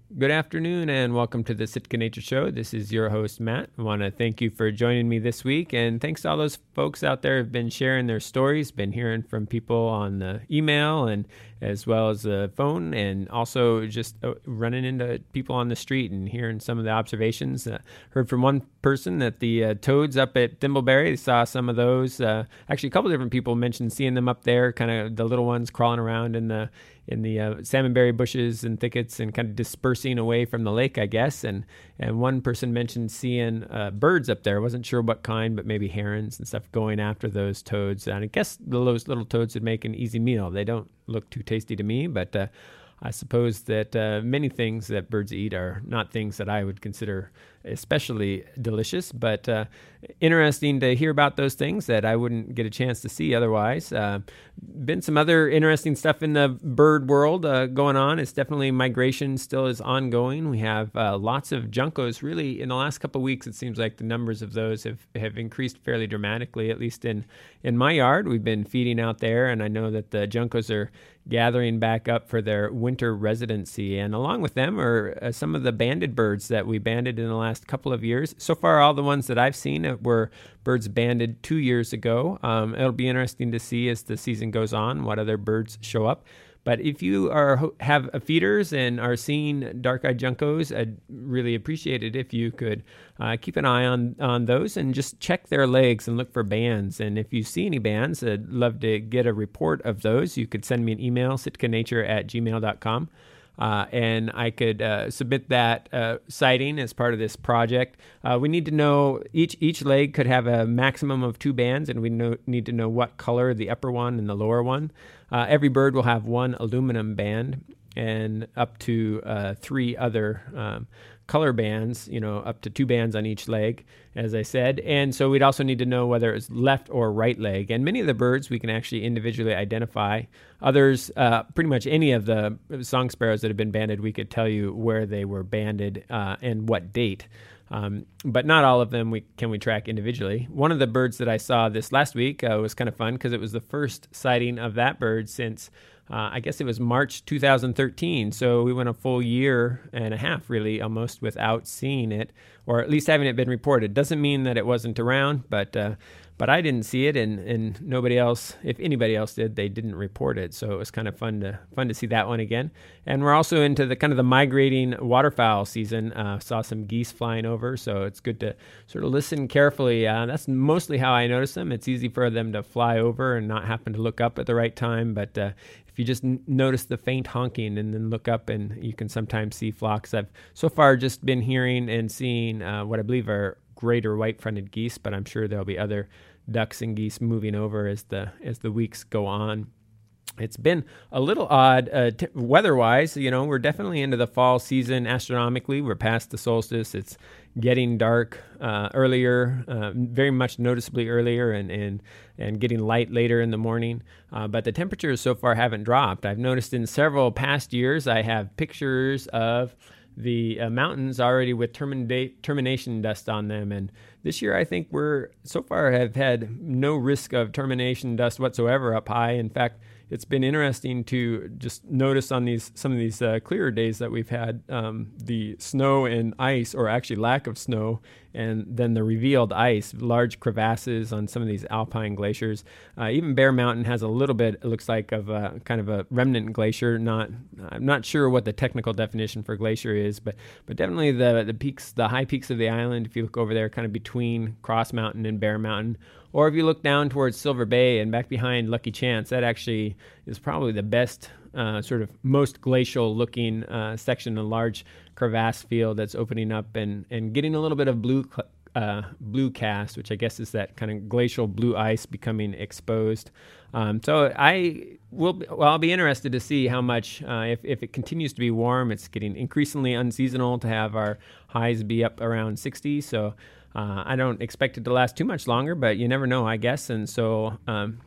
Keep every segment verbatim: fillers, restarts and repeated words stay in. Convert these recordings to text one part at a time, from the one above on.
Good afternoon and welcome to the Sitka Nature Show. This is your host, Matt. I want to thank you for joining me this week, and thanks to all those folks out there who've been sharing their stories, been hearing from people on the email and as well as the phone, and also just uh, running into people on the street and hearing some of the observations. Uh, heard from one person that the uh, toads up at Thimbleberry, they saw some of those. Uh, actually, a couple different people mentioned seeing them up there, kind of the little ones crawling around in the in the uh, salmonberry bushes and thickets and kind of dispersing away from the lake, I guess. And and one person mentioned seeing uh, birds up there. Wasn't sure what kind, but maybe herons and stuff going after those toads. And I guess those little toads would make an easy meal. They don't look too tasty to me, but uh, I suppose that uh, many things that birds eat are not things that I would consider especially delicious, but uh, interesting to hear about those things that I wouldn't get a chance to see otherwise. Uh, been some other interesting stuff in the bird world uh, going on. It's definitely migration still is ongoing. We have uh, lots of juncos. Really, in the last couple of weeks, it seems like the numbers of those have, have increased fairly dramatically, at least in, in my yard. We've been feeding out there, and I know that the juncos are gathering back up for their winter residency. And along with them are uh, some of the banded birds that we banded in the last couple of years. So far, all the ones that I've seen were birds banded two years ago. Um, it'll be interesting to see as the season goes on what other birds show up. But if you are have feeders and are seeing dark-eyed juncos, I'd really appreciate it if you could uh, keep an eye on, on those and just check their legs and look for bands. And if you see any bands, I'd love to get a report of those. You could send me an email, sitkanature at gmail dot com. Uh, and I could uh, submit that uh, sighting as part of this project. Uh, we need to know each each leg could have a maximum of two bands, and we know, need to know what color the upper one and the lower one. Uh, every bird will have one aluminum band and up to uh, three other um, color bands, you know, up to two bands on each leg, as I said. And so we'd also need to know whether it's left or right leg. And many of the birds we can actually individually identify. Others, uh, pretty much any of the song sparrows that have been banded, we could tell you where they were banded uh, and what date. Um, but not all of them we can we track individually. One of the birds that I saw this last week uh, was kind of fun because it was the first sighting of that bird since Uh, I guess it was March two thousand thirteen, so we went a full year and a half, really, almost without seeing it, or at least having it been reported. Doesn't mean that it wasn't around, but uh, but I didn't see it, and, and nobody else, if anybody else did, they didn't report it. So it was kind of fun to fun to see that one again. And we're also into the kind of the migrating waterfowl season. Uh, saw some geese flying over, so it's good to sort of listen carefully. Uh, that's mostly how I notice them. It's easy for them to fly over and not happen to look up at the right time, but uh, if you just n- notice the faint honking and then look up, and you can sometimes see flocks. I've so far just been hearing and seeing uh, what I believe are greater white-fronted geese, but I'm sure there'll be other ducks and geese moving over as the as the weeks go on. It's been a little odd uh, t- weather-wise. You know, we're definitely into the fall season astronomically. We're past the solstice. It's getting dark uh, earlier, uh, very much noticeably earlier, and, and, and getting light later in the morning. Uh, but the temperatures so far haven't dropped. I've noticed in several past years I have pictures of the uh, mountains already with termina- termination dust on them. And this year I think we're so far have had no risk of termination dust whatsoever up high. In fact, it's been interesting to just notice on these some of these uh, clearer days that we've had um, the snow and ice, or actually lack of snow, and then the revealed ice, large crevasses on some of these alpine glaciers. Uh, even Bear Mountain has a little bit, it looks like, of a kind of a remnant glacier. Not, I'm not sure what the technical definition for glacier is, but but definitely the the peaks, the high peaks of the island. If you look over there, kind of between Cross Mountain and Bear Mountain. Or if you look down towards Silver Bay and back behind Lucky Chance, that actually is probably the best, uh, sort of most glacial-looking uh, section, a large crevasse field that's opening up and, and getting a little bit of blue uh, blue cast, which I guess is that kind of glacial blue ice becoming exposed. Um, so I will, be, well, I'll be interested to see how much, uh, if, if it continues to be warm. It's getting increasingly unseasonal to have our highs be up around sixty, so Uh, I don't expect it to last too much longer, but you never know, I guess. And so um,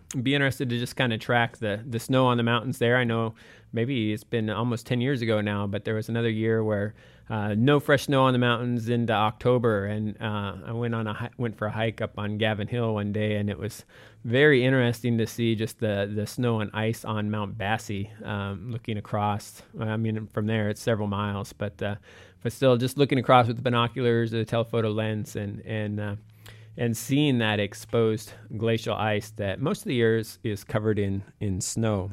be interested to just kind of track the, the snow on the mountains there. I know maybe it's been almost ten years ago now, but there was another year where uh, no fresh snow on the mountains into October. And uh, I went on a hi- went for a hike up on Gavin Hill one day, and it was very interesting to see just the, the snow and ice on Mount Bassie, um, looking across. I mean, from there, it's several miles, but uh, but still just looking across with the binoculars, the telephoto lens, and, and, uh, and seeing that exposed glacial ice that most of the year is, is covered in, in snow.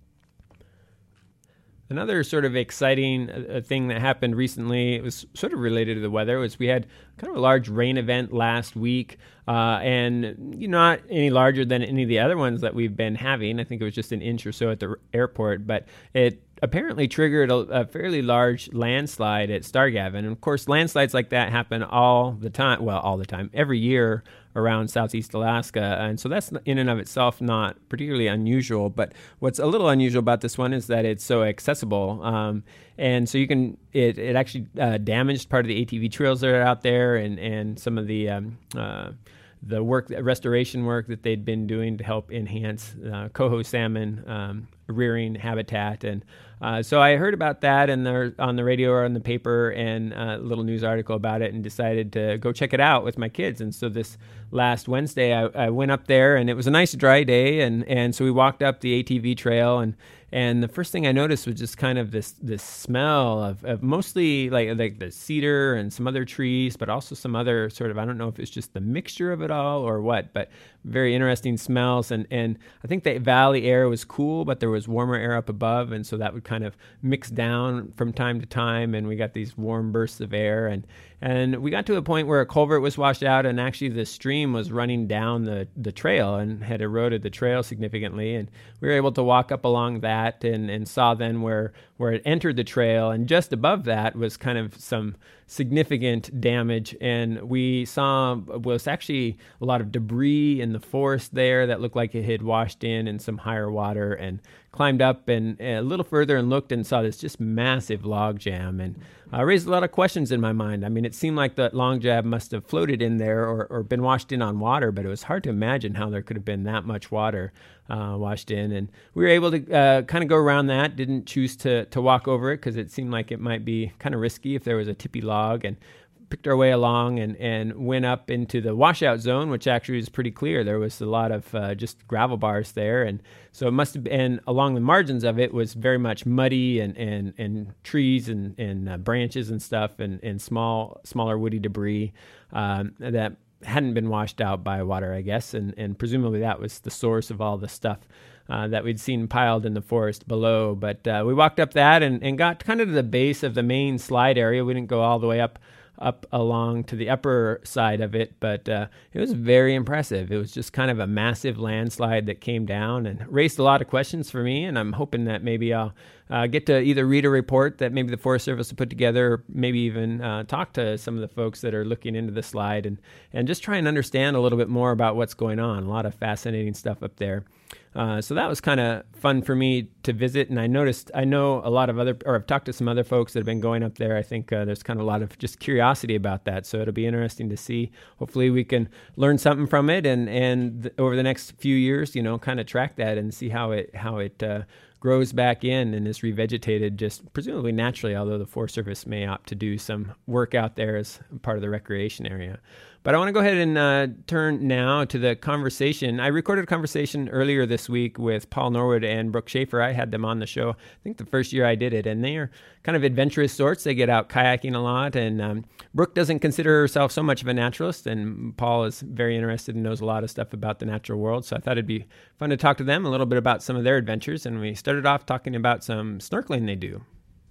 Another sort of exciting uh, thing that happened recently, it was sort of related to the weather, was we had kind of a large rain event last week, uh, and you know, not any larger than any of the other ones that we've been having. I think it was just an inch or so at the airport, but it apparently triggered a, a fairly large landslide at Stargavin. And of course, landslides like that happen all the time, well, all the time, every year around Southeast Alaska. And so that's in and of itself not particularly unusual. But what's a little unusual about this one is that it's so accessible. Um, and so you can, it, it actually uh, damaged part of the A T V trails that are out there, and, and some of the, um, uh, the work, restoration work that they'd been doing to help enhance uh, coho salmon um, rearing habitat. And uh, so I heard about that and the, on the radio or on the paper, and a little news article about it, and decided to go check it out with my kids. And so this last Wednesday, I, I went up there, and it was a nice dry day. And, and so we walked up the A T V trail, and And the first thing I noticed was just kind of this this smell of, of mostly like like the cedar and some other trees, but also some other sort of, I don't know if it's just the mixture of it all or what, but very interesting smells. And, and I think the valley air was cool, but there was warmer air up above, and so that would kind of mix down from time to time, and we got these warm bursts of air. And and we got to a point where a culvert was washed out, and actually the stream was running down the, the trail and had eroded the trail significantly. And we were able to walk up along that and, and saw then where, where it entered the trail. And just above that was kind of some significant damage. And we saw was actually a lot of debris in the forest there that looked like it had washed in in some higher water, and climbed up and a little further and looked and saw this just massive log jam, and uh, raised a lot of questions in my mind. I mean, it seemed like that log jam must have floated in there or, or been washed in on water, but it was hard to imagine how there could have been that much water uh, washed in. And we were able to uh, kind of go around that, didn't choose to, to walk over it because it seemed like it might be kind of risky if there was a tippy log, and picked our way along and, and went up into the washout zone, which actually was pretty clear. There was a lot of uh, just gravel bars there. And so it must have been, along the margins of it was very much muddy and, and, and trees and, and uh, branches and stuff, and, and small, smaller woody debris um, that hadn't been washed out by water, I guess. And, and presumably that was the source of all the stuff Uh, that we'd seen piled in the forest below. But uh, we walked up that and, and got kind of to the base of the main slide area. We didn't go all the way up up along to the upper side of it, but uh, it was very impressive. It was just kind of a massive landslide that came down and raised a lot of questions for me, and I'm hoping that maybe I'll uh, get to either read a report that maybe the Forest Service will put together, or maybe even uh, talk to some of the folks that are looking into the slide, and, and just try and understand a little bit more about what's going on. A lot of fascinating stuff up there. Uh, so that was kind of fun for me to visit. And I noticed, I know a lot of other, or I've talked to some other folks that have been going up there. I think uh, there's kind of a lot of just curiosity about that. So it'll be interesting to see. Hopefully we can learn something from it, and, and th- over the next few years, you know, kind of track that and see how it, how it, uh, grows back in and is revegetated just presumably naturally, although the Forest Service may opt to do some work out there as part of the recreation area. But I want to go ahead and uh, turn now to the conversation. I recorded a conversation earlier this week with Paul Norwood and Brooke Schaefer. I had them on the show, I think the first year I did it, and they are kind of adventurous sorts. They get out kayaking a lot, and um, Brooke doesn't consider herself so much of a naturalist, and Paul is very interested and knows a lot of stuff about the natural world. So I thought it'd be fun to talk to them a little bit about some of their adventures, and we started off talking about some snorkeling they do.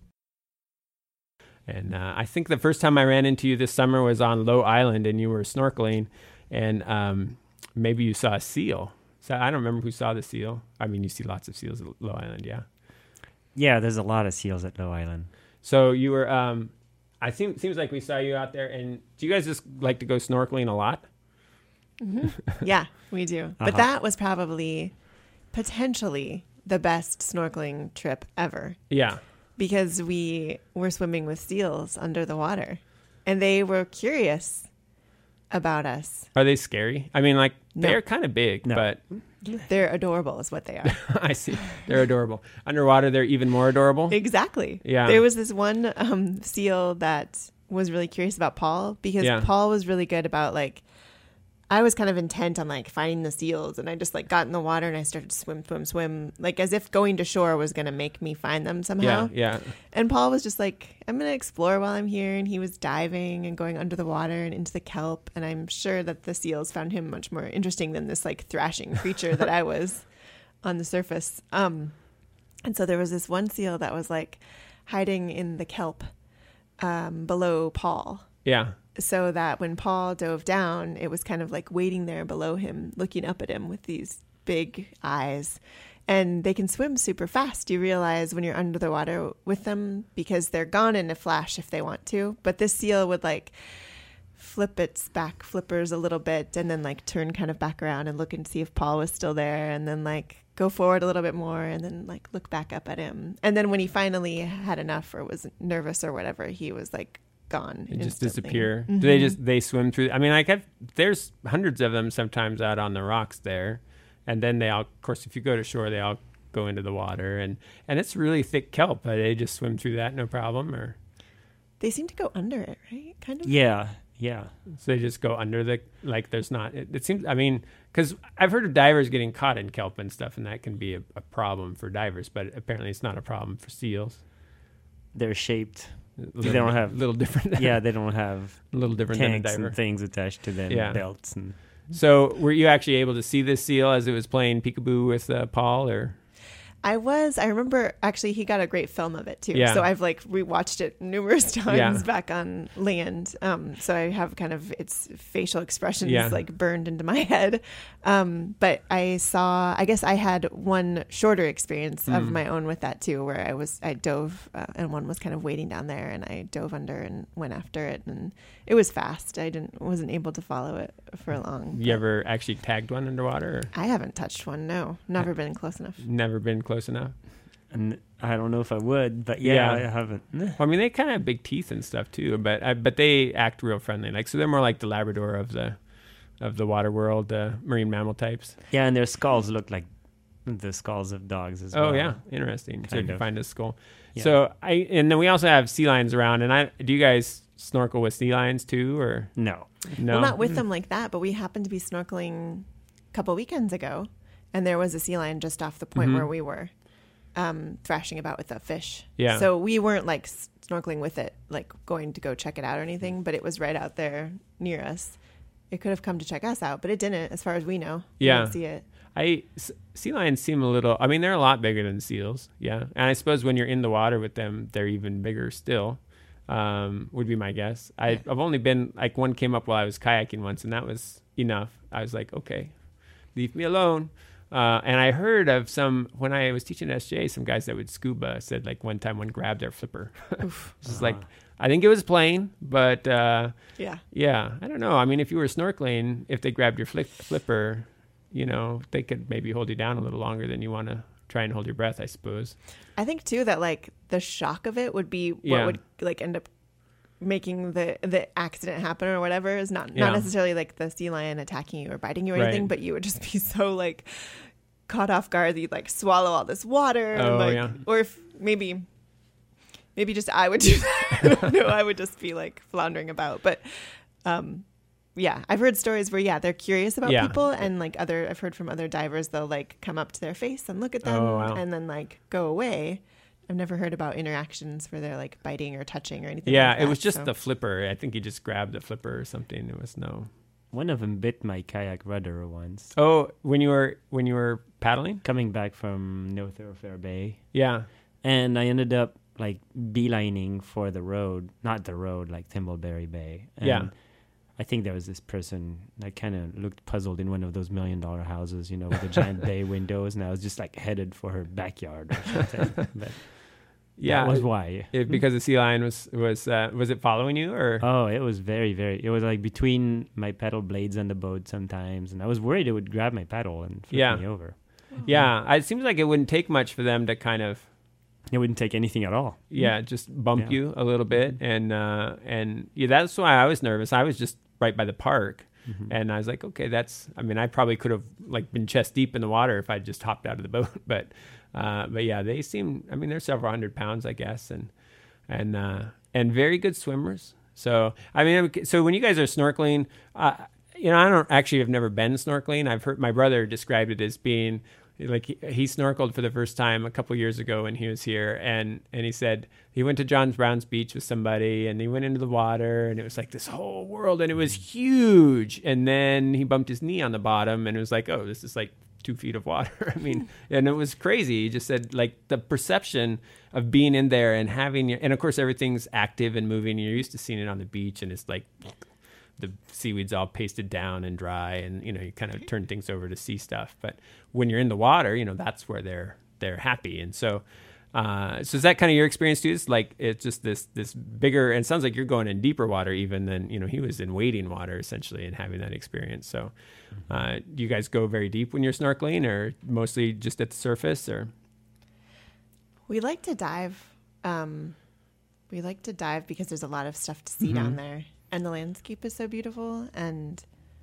And uh, I think the first time I ran into you this summer was on Low Island, and you were snorkeling, and um, maybe you saw a seal. So I don't remember who saw the seal. I mean, you see lots of seals at Low Island, yeah? Yeah, there's a lot of seals at Low Island. So you were, um, I think, seems like we saw you out there, and do you guys just like to go snorkeling a lot? Mm-hmm. Yeah, we do. Uh-huh. But that was probably potentially the best snorkeling trip ever. Yeah. Because we were swimming with seals under the water, and they were curious about us. Are they scary? I mean, like No. they're kind of big, No. but They're adorable is what they are. I see. They're adorable. Underwater, they're even more adorable. Exactly. Yeah. There was this one um, seal that was really curious about Paul because Yeah. Paul was really good about like, I was kind of intent on like finding the seals and I just like got in the water and I started to swim, swim, swim, like as if going to shore was going to make me find them somehow. Yeah, yeah. And Paul was just like, I'm going to explore while I'm here. And he was diving and going under the water and into the kelp. And I'm sure that the seals found him much more interesting than this like thrashing creature that I was on the surface. Um, and so there was this one seal that was like hiding in the kelp um, below Paul. Yeah. So that when Paul dove down, it was kind of like waiting there below him, looking up at him with these big eyes. And they can swim super fast, you realize, when you're under the water with them because they're gone in a flash if they want to. But this seal would like flip its back flippers a little bit and then like turn kind of back around and look and see if Paul was still there and then like go forward a little bit more and then like look back up at him. And then when he finally had enough or was nervous or whatever, he was like gone. They just instantly. disappear. Mhm. Do they just they swim through? I mean, like I've, there's hundreds of them sometimes out on the rocks there, and then they all, of course, if you go to shore, they all go into the water, and and it's really thick kelp. But they just swim through that no problem, or They seem to go under it, right? Kind of. Yeah, yeah. so they just go under the like. There's not. It, it seems. I mean, because I've heard of divers getting caught in kelp and stuff, and that can be a, a problem for divers. But apparently, it's not a problem for seals. They're shaped. A They little- don't have- little different. Than, Yeah, they don't have a little different than a tanks diver. and things attached to them, Yeah. belts and. So, were you actually able to see this seal as it was playing peekaboo with uh, Paul, or? I was. I remember actually he got a great film of it too. Yeah. So I've like rewatched it numerous times Yeah. back on land. Um, so I have kind of its facial expressions Yeah. like burned into my head. Um, but I saw. I guess I had one shorter experience of Mm. my own with that too, where I was I dove uh, and one was kind of waiting down there, and I dove under and went after it, and it was fast. I didn't wasn't able to follow it for long. You ever actually tagged one underwater? Or I haven't touched one. No, never been close enough. never been close enough? And I don't know if I would, but yeah, Yeah. I haven't. Well, I mean, they kind of have big teeth and stuff too, but I, but they act real friendly. Like, so they're more like the Labrador of the of the water world, uh, marine mammal types. Yeah, and their skulls look like the skulls of dogs as well. Oh yeah, interesting. So if Kind you of. find a skull. Yeah. So I and then we also have sea lions around. And I do you guys snorkel with sea lions too, or No. no? Well, not with them like that, but we happened to be snorkeling a couple weekends ago, and there was a sea lion just off the point Mhm. where we were um, thrashing about with a fish. Yeah. So we weren't like s- snorkeling with it, like going to go check it out or anything, but it was right out there near us. It could have come to check us out, but it didn't, as far as we know. We Yeah. didn't see it. I s- sea lions seem a little. I mean, they're a lot bigger than seals. Yeah, and I suppose when you're in the water with them, they're even bigger still. Um, would be my guess. I, I've only been like one came up while I was kayaking once, and that was enough. I was like, okay, leave me alone. Uh, and I heard of some when I was teaching at S J, some guys that would scuba said like one time one grabbed their flipper. It's just like I think it was plain, but uh, Yeah. yeah, I don't know. I mean, if you were snorkeling, if they grabbed your flip, flipper, you know, they could maybe hold you down a little longer than you want to try and hold your breath, I suppose. I think too that like the shock of it would be what Yeah. would like end up making the the accident happen or whatever is not Yeah. not necessarily like the sea lion attacking you or biting you or anything, Right. but you would just be so like caught off guard that you'd like swallow all this water. and, Oh, like, yeah. Or if maybe maybe just I would do that. I don't know. I would just be like floundering about. But um yeah, I've heard stories where yeah, they're curious about Yeah. people, and like other I've heard from other divers they'll like come up to their face and look at them Oh, wow. and then like go away. I've never heard about interactions where they're like biting or touching or anything. Yeah, like it was that, just so. the flipper. I think he just grabbed the flipper or something. There was no. One of them bit my kayak rudder once. Oh, when you were when you were paddling? Coming back from No Thoroughfare Bay. Yeah. And I ended up like beelining for the road, not the road, like Thimbleberry Bay. And Yeah. I think there was this person that kind of looked puzzled in one of those million dollar houses, you know, with the giant bay windows. And I was just like headed for her backyard or something. But Yeah. that was why. It, because the sea lion was was uh, was it following you or? Oh, it was very, very, it was like between my pedal blades and the boat sometimes. And I was worried it would grab my pedal and flip Yeah. me over. Yeah, it seems like it wouldn't take much for them to kind of It wouldn't take anything at all. yeah just bump Yeah. you a little bit, and uh, and yeah, that's why I was nervous. I was just right by the park. Mm-hmm. And I was like, okay, that's, I mean, I probably could have like been chest deep in the water if I just hopped out of the boat. But, uh, but yeah, they seem, I mean, they're several hundred pounds, I guess. And, and, uh, and very good swimmers. So, I mean, so when you guys are snorkeling, uh, you know, I don't actually have never been snorkeling. I've heard my brother described it as being like he, he snorkeled for the first time a couple years ago when he was here, and and he said he went to John Brown's Beach with somebody, and he went into the water, and it was like this whole world, and it was huge. And then he bumped his knee on the bottom, and it was like, oh, this is like two feet of water. I mean, and it was crazy. He just said like the perception of being in there and having, and of course everything's active and moving. You're used to seeing it on the beach, and it's like the seaweed's all pasted down and dry, and you know you kind of turn things over to see stuff. But when you're in the water, you know that's where they're they're happy. And so, uh, so is that kind of your experience too? It's like it's just this this bigger, and it sounds like you're going in deeper water even than you know he was in wading water essentially and having that experience. So, uh, do you guys go very deep when you're snorkeling, or mostly just at the surface? Or we like to dive. Um, we like to dive because there's a lot of stuff to see Mhm. down there. And the landscape is so beautiful, and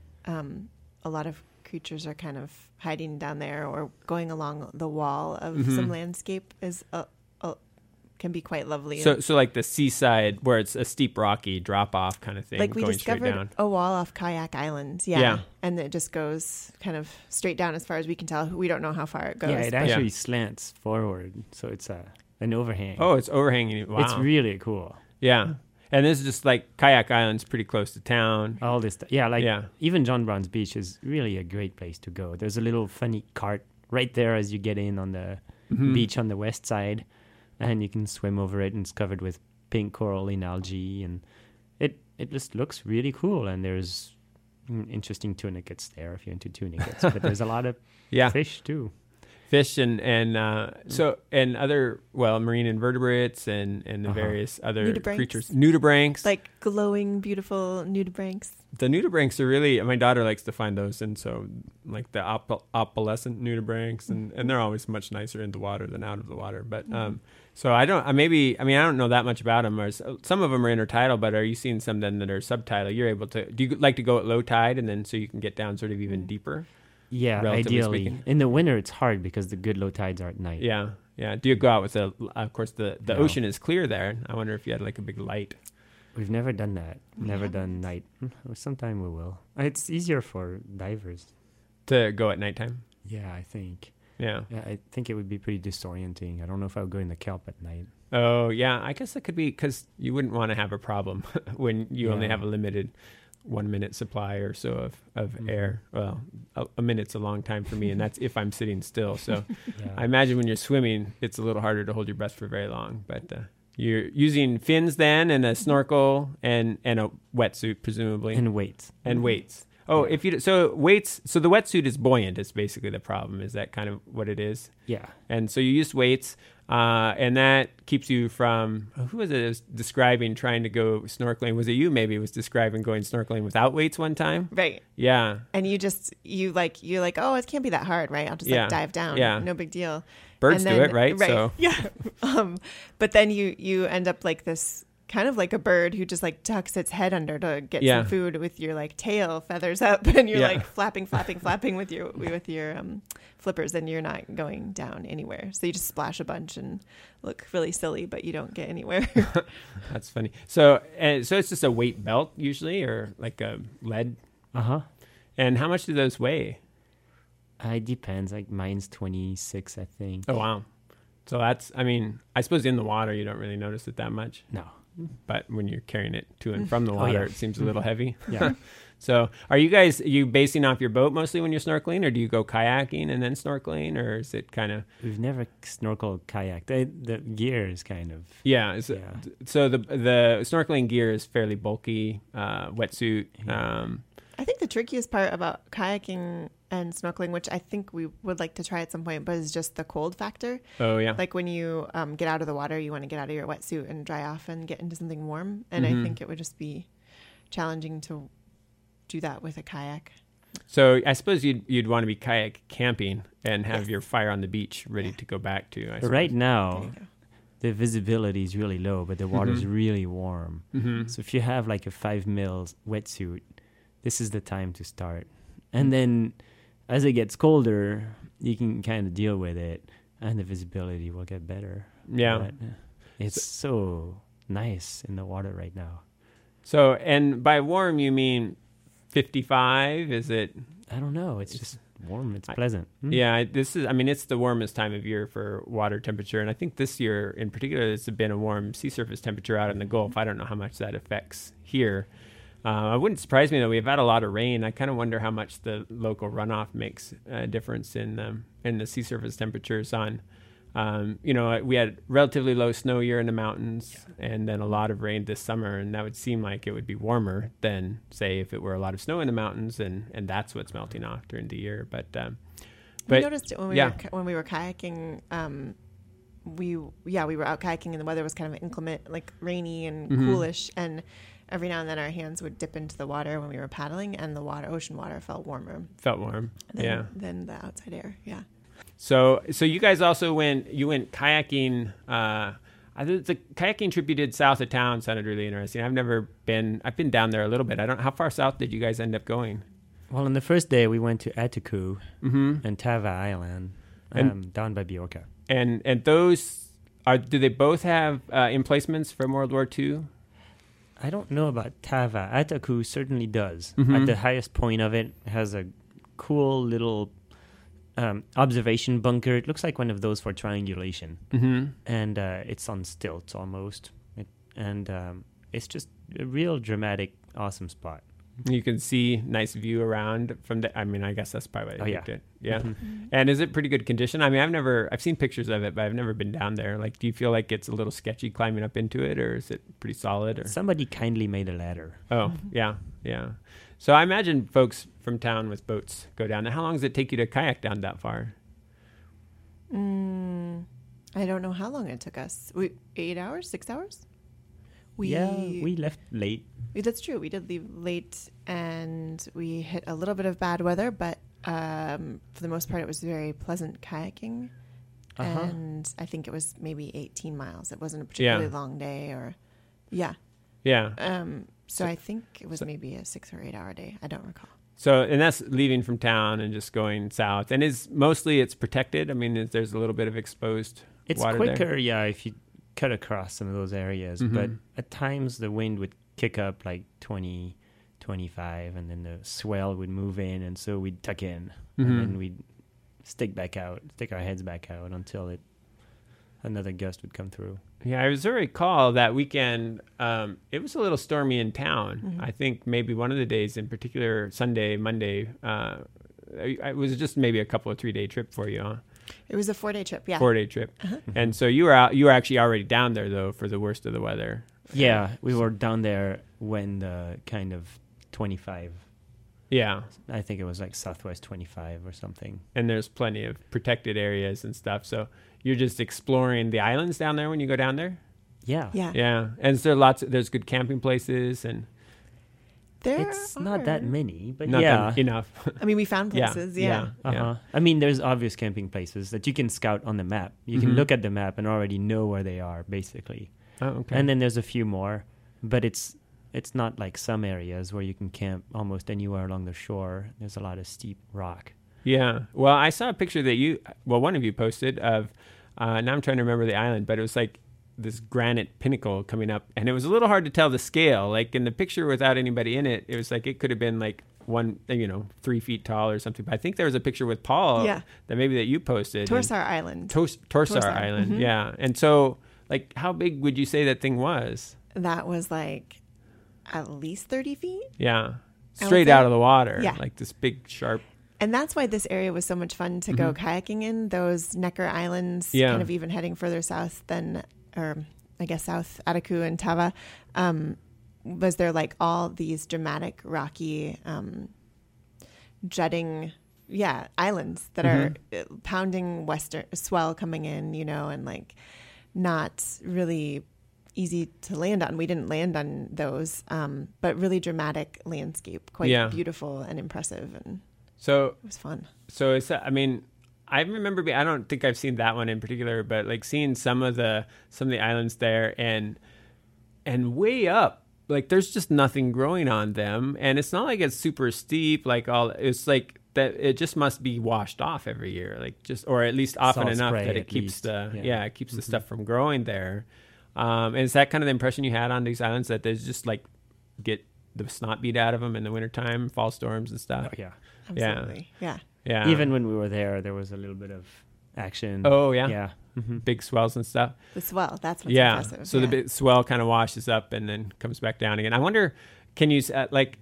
um, a lot of creatures are kind of hiding down there or going along the wall of Mhm. some landscape is a, a, can be quite lovely. so so like the seaside where it's a steep rocky drop off kind of thing, like we going straight discovered down. a wall off Kayak Island, yeah. Yeah. And it just goes kind of straight down as far as we can tell. We don't know how far it goes. Yeah, it but- actually Yeah. slants forward, so it's a an overhang. Oh, it's overhanging. Wow. It's really cool. Yeah. And this is just like Kayak Island's pretty close to town. All this, st- yeah, like Yeah. even John Brown's Beach is really a great place to go. There's a little funny cart right there as you get in on the Mhm. beach on the west side, and you can swim over it, and it's covered with pink coralline algae, and it it just looks really cool. And there's mm, interesting tunicates there if you're into tunicates, but there's a lot of Yeah. fish too. Fish and and uh, so and other well marine invertebrates and and the Uh-huh. various other Nudibranchs. creatures. Nudibranchs. Like glowing, beautiful nudibranchs. the nudibranchs are really. My daughter likes to find those, and so like the op- opalescent nudibranchs, and and they're always much nicer in the water than out of the water. But um, so I don't. I maybe. I mean, I don't know that much about them. Or s- some of them are intertidal, but are you seeing some then that are subtidal? You're able to. Do you like to go at low tide, and then so you can get down sort of even deeper? Yeah, Relatively ideally. speaking. In the winter, it's hard because the good low tides are at night. Yeah, yeah. Do you go out with the? Of course, the the No. ocean is clear there. I wonder if you had like a big light. We've never done that. We never haven't. done night. Hmm, Sometime we will. It's easier for divers. To go at nighttime. Yeah, I think. Yeah. Yeah, I think it would be pretty disorienting. I don't know if I would go in the kelp at night. Oh, yeah. I guess that could be because you wouldn't want to have a problem when you only Yeah. have a limited one minute supply or so of, of Mhm. air. Well, a, a minute's a long time for me, and that's if I'm sitting still. So Yeah. I imagine when you're swimming, it's a little harder to hold your breath for very long. But uh, you're using fins then, and a snorkel, and, and a wetsuit, presumably, and wait. and weights. Oh, Yeah. if you so weights. So the wetsuit is buoyant. Is basically the problem. Is that kind of what it is? Yeah. And so you use weights, uh, and that keeps you from, who was it that was describing trying to go snorkeling? Was it you maybe was describing going snorkeling without weights one time? Right. Yeah. And you just, you like, you're like, oh, it can't be that hard, right? I'll just Yeah. like dive down. Yeah. No big deal. Birds And do then- it, right? So Yeah. um, but then you, you end up like this, kind of like a bird who just like tucks its head under to get Yeah. some food with your like tail feathers up, and you're Yeah. like flapping, flapping, flapping with your with your um, flippers, and you're not going down anywhere. So you just splash a bunch and look really silly, but you don't get anywhere. that's funny. So, and so it's just a weight belt usually, or like a lead. Uh huh. And how much do those weigh? Uh, it depends. Like mine's twenty-six, I think. Oh, wow. So that's, I mean, I suppose in the water you don't really notice it that much, No. but when you're carrying it to and from the Oh, water, yeah. it seems a little heavy. Yeah. So are you guys, are you basing off your boat mostly when you're snorkeling, or do you go kayaking and then snorkeling, or is it kind of, We've never snorkeled, kayak. The, the gear is kind of. yeah, is it, Yeah. so the the snorkeling gear is fairly bulky, uh, wetsuit. Yeah. Um, I think the trickiest part about kayaking and snorkeling, which I think we would like to try at some point, but is just the cold factor. oh yeah. Like when you um, get out of the water, you want to get out of your wetsuit and dry off and get into something warm. And Mhm. I think it would just be challenging to do that with a kayak. So I suppose you'd, you'd want to be kayak camping and have Yes. your fire on the beach ready to go back to. I Right There now, you go. the visibility is really low, but the water's Mhm. really warm. Mm-hmm. So if you have like a five mils wetsuit, this is the time to start. And then as it gets colder, you can kind of deal with it, and the visibility will get better. Yeah. But it's so nice in the water right now. So, and by warm, you mean fifty-five? Is it? I don't know. It's just warm. It's pleasant. Hmm? Yeah, this is, I mean, it's the warmest time of year for water temperature. And I think this year in particular, it's been a warm sea surface temperature out in the Gulf. I don't know how much that affects here. Uh, it wouldn't surprise me, though. We've had a lot of rain. I kind of wonder how much the local runoff makes a difference in the, in the sea surface temperatures on, um, you know, we had relatively low snow year in the mountains and then a lot of rain this summer. And that would seem like it would be warmer than, say, if it were a lot of snow in the mountains and, and that's what's melting off during the year. But, um, but we noticed it when we, yeah. were, when we were kayaking. Um, we, yeah, we were out kayaking and the weather was kind of inclement, like rainy and Mm-hmm. coolish. And every now and then our hands would dip into the water when we were paddling, and the water, ocean water, felt warmer felt warm. than, Yeah. than the outside air. Yeah. So, so you guys also went, you went kayaking, uh, I think the kayaking trip you did south of town sounded really interesting. I've never been, I've been down there a little bit. I don't, how far south did you guys end up going? Well, on the first day, we went to Atuku Mm-hmm. and Tava Island, And- um, down by Biorka. And, and those are, do they both have, uh, emplacements from World War Two? I don't know about Tava. Atuku certainly does. Mhm. At the highest point of it, has a cool little um, observation bunker. It looks like one of those for triangulation, Mm-hmm. and uh, it's on stilts almost. It, and um, it's just a real dramatic, awesome spot. You can see nice view around from the, I mean, I guess that's probably why Oh, they yeah. picked it. Yeah. Mhm. And is it pretty good condition? I mean, I've never, I've seen pictures of it, but I've never been down there. Like, do you feel like it's a little sketchy climbing up into it, or is it pretty solid? Or Somebody kindly made a ladder. oh, yeah, yeah. So I imagine folks from town with boats go down there. How long does it take you to kayak down that far? Mm, I don't know how long it took us. We, eight hours, six hours? We, yeah, we left late. we- That's true. We did leave late, and we hit a little bit of bad weather, but um, for the most part, it was very pleasant kayaking. Uh-huh. And I think it was maybe eighteen miles. It wasn't a particularly Yeah. long day, or yeah. Yeah. Um, so, So- I think it was so- maybe a six or eight hour day. I don't recall. So, and that's leaving from town and just going south. And is mostly it's protected. I mean, is, there's a little bit of exposed It's water quicker, there. yeah, if you cut across some of those areas. But Mhm. at times the wind would kick up like twenty, twenty-five, and then the swell would move in, and so we'd tuck in, Mhm. and then we'd stick back out, stick our heads back out until it another gust would come through. Yeah, I was recall that weekend. Um, it was a little stormy in town. Mhm. I think maybe one of the days in particular, Sunday, Monday. Uh, I- I- it was just maybe a couple of three day trip for you, huh? It was a four day trip. Yeah. Four day trip. Uh-huh. And so you were out. You were actually already down there though for the worst of the weather. Yeah, we were down there when the kind of twenty-five, Yeah, I think it was like southwest twenty-five or something. and there's plenty of protected areas and stuff. So you're just exploring the islands down there when you go down there. Yeah. Yeah. Yeah, and is there lots? Of, there's good camping places and There It's not that are. many, but not yeah. that enough. I mean, we found Yeah, places. yeah. Yeah. Uh-huh. Yeah. I mean, there's obvious camping places that you can scout on the map. You can Mhm. look at the map and already know where they are, basically. Oh, okay. And then there's a few more, but it's it's not like some areas where you can camp almost anywhere along the shore. There's a lot of steep rock. Yeah. Well, I saw a picture that you, well, one of you posted of, uh, now I'm trying to remember the island, but it was like this granite pinnacle coming up. And it was a little hard to tell the scale. Like in the picture without anybody in it, it was like it could have been like one, you know, three feet tall or something. But I think there was a picture with Paul Yeah. that maybe that you posted. and- Torsar Island. Tos- Torsar, Torsar, Island. mhm. Yeah. And so, like, how big would you say that thing was? That was like at least thirty feet. Yeah. I would Straight say- out of the water. Yeah. Like this big, sharp. And that's why this area was so much fun to go kayaking in. Those Necker Islands, Mm-hmm. Yeah. kind of even heading further south than, or I guess South Ataku and Tava, um, was there like all these dramatic, rocky, um, jutting, yeah, islands that are uh, pounding western swell coming in, you know, and like not really easy to land on. We didn't land on those, um, but really dramatic landscape, quite Yeah. beautiful and impressive, and So it was fun. So it's, I mean, I remember, be, I don't think I've seen that one in particular, but like seeing some of the, some of the islands there and, and way up like there's just nothing growing on them, and it's not like it's super steep. Like all, it's like that. It just must be washed off every year, like just or at least often Salt enough spray that it at keeps least, the yeah. yeah. it keeps the Mhm. stuff from growing there. Um, and is that kind of the impression you had on these islands, that there's just like get the snot beat out of them in the wintertime, fall storms and stuff? Oh, yeah. Absolutely. Yeah. Yeah. Even when we were there, there was a little bit of action. Oh yeah. Yeah. Mhm. Big swells and stuff. The swell. That's what's Yeah. impressive. So yeah. the big swell kind of washes up and then comes back down again. I wonder, can you uh, like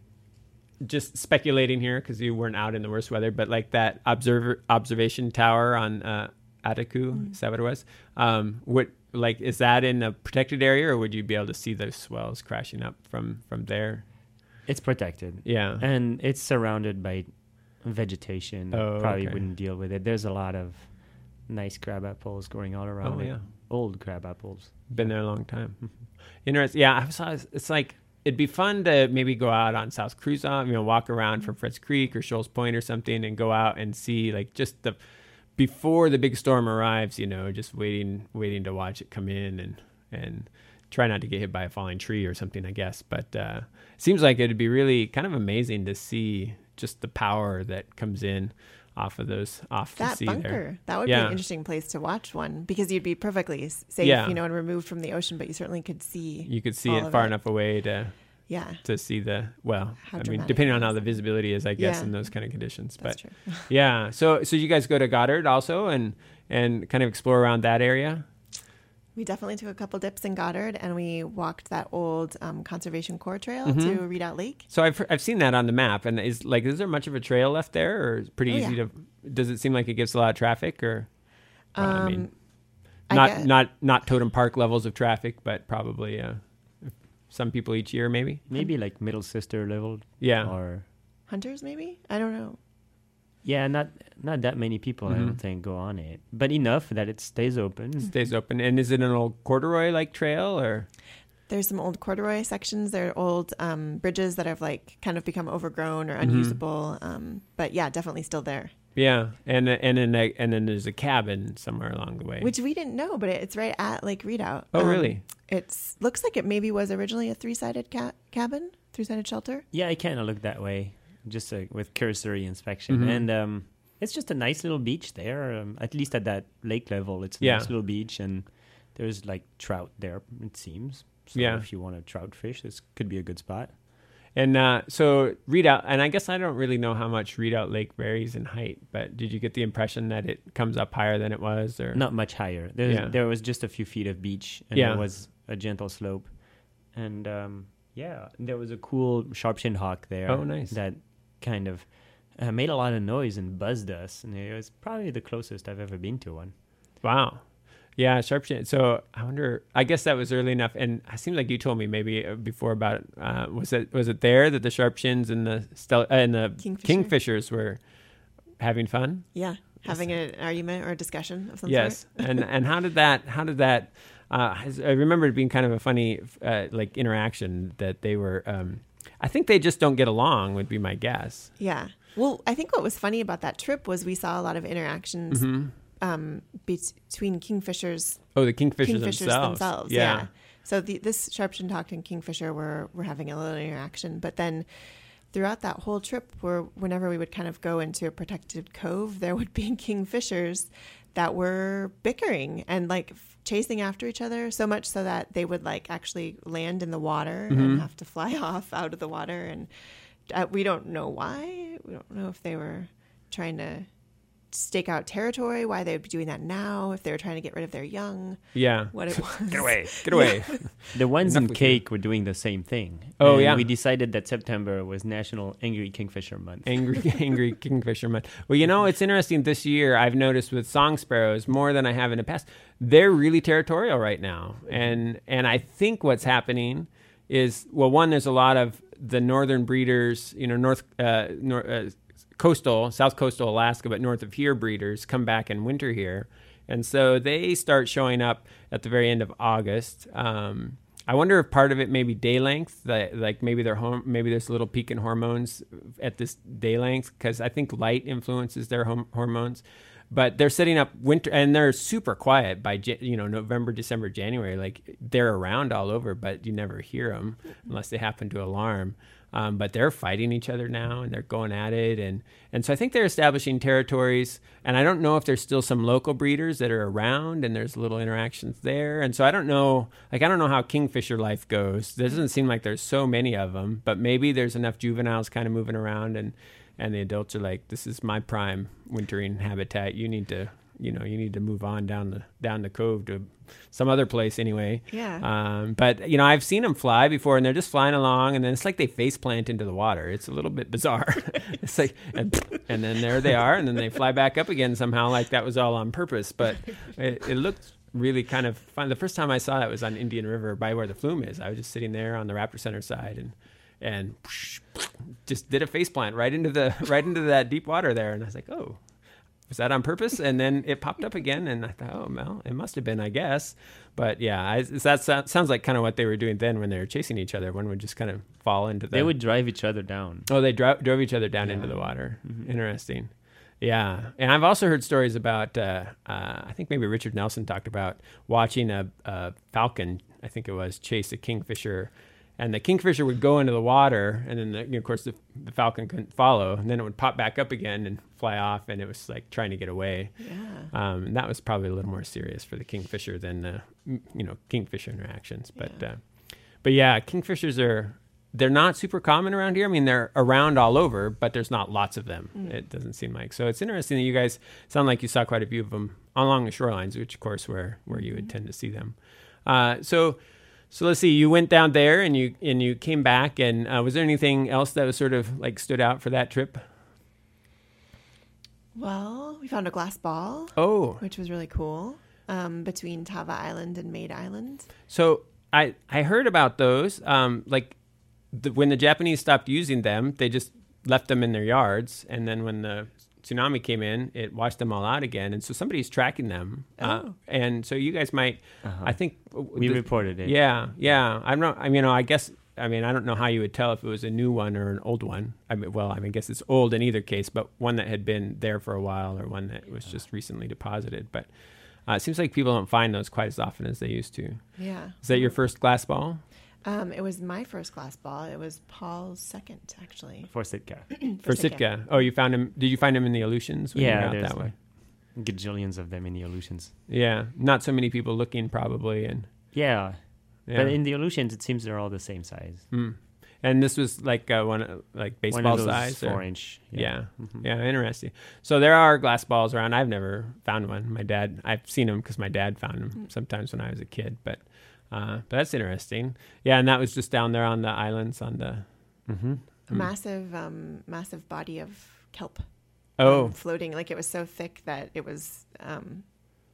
just speculating here because you weren't out in the worst weather, but like that observer observation tower on uh, Ataku, Mm. is that what it was? Um, what like is that in a protected area, or would you be able to see those swells crashing up from from there? It's protected. Yeah. And it's surrounded by vegetation. that Oh, Probably okay. wouldn't deal with it. There's a lot of nice crab apples growing all around Oh, it. yeah. Old crab apples. Been there a long time. Interesting. Yeah, I saw. It's like it'd be fun to maybe go out on South Cruzon, you know, walk around from Fred's Creek or Shoals Point or something, and go out and see like just the before the big storm arrives. You know, just waiting, waiting to watch it come in, and and try not to get hit by a falling tree or something, I guess. But uh, it seems like it'd be really kind of amazing to see just the power that comes in off of those off that the sea bunker. there. That would be Yeah. an interesting place to watch one, because you'd be perfectly s- safe, Yeah. you know, and removed from the ocean, but you certainly could see. You could see all it of far it. enough away to Yeah. to see the well. How I mean, dramatic depending it on how is. the visibility is, I guess, Yeah. in those kind of conditions. That's but true. yeah, so so you guys go to Goddard also and and kind of explore around that area. We definitely took a couple dips in Goddard, and we walked that old um, Conservation Corps trail Mhm. to Redoubt Lake. So I've I've seen that on the map, and is like is there much of a trail left there, or is it pretty Oh, easy yeah. to? Does it seem like it gets a lot of traffic, or well, I mean, Um, I not get- not not Totem Park levels of traffic, but probably uh, some people each year, maybe. Maybe like Middle Sister level. Yeah. Or Hunters, maybe? I don't know. yeah, not not that many people I Mhm. don't think go on it, but enough that it stays open. Stays open, and is it an old corduroy like trail, or? There's some old corduroy sections. There are old um, bridges that have like kind of become overgrown or Mhm. unusable. Um, but yeah, definitely still there. Yeah, and and then a- and then there's a cabin somewhere along the way. Which we didn't know, but it, it's right at Lake Redoubt. Oh, Um, really? It's looks like it maybe was originally a three-sided ca- cabin, three-sided shelter. Yeah, I kind of look that way, just uh, with cursory inspection, Mhm. and um, it's just a nice little beach there. Um, at least at that lake level, it's a Yeah. nice little beach, and there's like trout there. It seems. So Yeah. if you want to trout fish, this could be a good spot. And uh, so Redoubt, and I guess I don't really know how much Redoubt Lake varies in height, but did you get the impression that it comes up higher than it was, or Not much higher. There, Yeah. there was just a few feet of beach, and Yeah. there was a gentle slope, and um, yeah, there was a cool sharp-shinned hawk there. Oh, nice. That kind of uh, made a lot of noise and buzzed us, and it was probably the closest I've ever been to one. Wow. Yeah, sharpshin. So I wonder. I guess that was early enough, and it seems like you told me maybe uh, before about uh, was it was it there that the sharpshins and the stel- uh, and the Kingfisher. kingfishers were having fun? Yeah, having an argument or a discussion of some Yes. sort. and and how did that? How did that? Uh, has- I remember it being kind of a funny uh, like interaction that they were. Um, I think they just don't get along. Would be my guess. Yeah. Well, I think what was funny about that trip was we saw a lot of interactions hmm um, be- between kingfishers, Oh, the kingfishers, kingfishers themselves. themselves. Yeah. Yeah. So the, this sharpshin hawk and kingfisher were were having a little interaction, but then throughout that whole trip, where whenever we would kind of go into a protected cove, there would be kingfishers that were bickering and like f- chasing after each other, so much so that they would like actually land in the water Mhm. and have to fly off out of the water. And uh, we don't know why. We don't know if they were trying to stake out territory, why they would be doing that now, if they were trying to get rid of their young, Yeah. what it was. Get away. Get away. The ones Enough in with Cake were doing the same thing. Oh, And yeah. we decided that September was National Angry Kingfisher Month. angry angry kingfisherman. Well, you know, it's interesting this year I've noticed with song sparrows more than I have in the past. They're really territorial right now. And and I think what's happening is, well, one, there's a lot of the northern breeders, you know, north uh, nor, uh coastal, south coastal Alaska, but north of here breeders come back and winter here. And so they start showing up at the very end of August. Um, I wonder if part of it may be day length, that, like maybe they're home, maybe there's a little peak in hormones at this day length, because I think light influences their hom- hormones. but they're setting up winter, and they're super quiet by Ja- you know November, December, January. Like they're around all over, but you never hear them unless they happen to alarm. Um, but they're fighting each other now, and they're going at it, and and so I think they're establishing territories. And I don't know if there's still some local breeders that are around, and there's little interactions there. And so I don't know, like I don't know how kingfisher life goes. There doesn't seem like there's so many of them, but maybe there's enough juveniles kind of moving around, and and the adults are like, this is my prime wintering habitat. You need to, you know, you need to move on down the down the cove to some other place anyway. Yeah. Um, but you know, I've seen them fly before, and they're just flying along, and then it's like they face plant into the water. It's a little bit bizarre. It's like, and, and then there they are, and then they fly back up again somehow, like that was all on purpose. But it, it looked really kind of fun. The first time I saw that was on Indian River by where the flume is. I was just sitting there on the Raptor Center side, and and just did a face plant right into the right into that deep water there, and I was like, oh. Was that on purpose? And then it popped up again, and I thought, oh, well, it must have been, I guess. But yeah, I, that sounds like kind of what they were doing then when they were chasing each other. One would just kind of fall into the... They would drive each other down. Oh, they dro- drove each other down Yeah. into the water. Mm-hmm. Interesting. Yeah. And I've also heard stories about, uh, uh, I think maybe Richard Nelson talked about watching a, a falcon, I think it was, chase a kingfisher. And the kingfisher would go into the water, and then, the, you know, of course, the, the falcon couldn't follow. And then it would pop back up again and fly off, and it was like trying to get away. Yeah. Um, and that was probably a little more serious for the kingfisher than, uh, you know, kingfisher interactions. But, Yeah. uh, but yeah, kingfishers are, they're not super common around here. I mean, they're around all over, but there's not lots of them. Mm. It doesn't seem like. So it's interesting that you guys sound like you saw quite a few of them along the shorelines, which, of course, where, where you would tend to see them. Uh, so... So let's see. You went down there, and you and you came back. And uh, was there anything else that was sort of like stood out for that trip? Well, we found a glass ball, Oh, which was really cool, um, between Tava Island and Maid Island. so I I heard about those. Um, like the, when the Japanese stopped using them, they just left them in their yards, and then when the tsunami came in, it washed them all out again. And so somebody's tracking them. Uh, Oh. and so you guys might, Uh-huh. I think We the- reported it. Yeah, yeah. I'm not. I mean, you know, I guess. I mean, I don't know how you would tell if it was a new one or an old one. I mean, well, I mean, I guess it's old in either case, but one that had been there for a while or one that was just recently deposited. But uh, it seems like people don't find those quite as often as they used to. Yeah. Is that your first glass ball? Um, it was my first glass ball. It was Paul's second, actually. For Sitka. For Sitka. Oh, you found him. Did you find him in the Aleutians when you were Yeah, out there's that way? gajillions of them in the Aleutians. Yeah, not so many people looking probably, and Yeah. yeah. But in the Aleutians, it seems they're all the same size. Mm. And this was like uh, one uh, like baseball One of those size, or- four inch. Yeah. Mhm. Yeah, interesting. So there are glass balls around. I've never found one. My dad, I've seen them because my dad found them sometimes when I was a kid. But, uh, but that's interesting. Yeah, and that was just down there on the islands on the. Mm-hmm. A massive, um, massive body of kelp. Oh, um, floating. Like it was so thick that it was, um,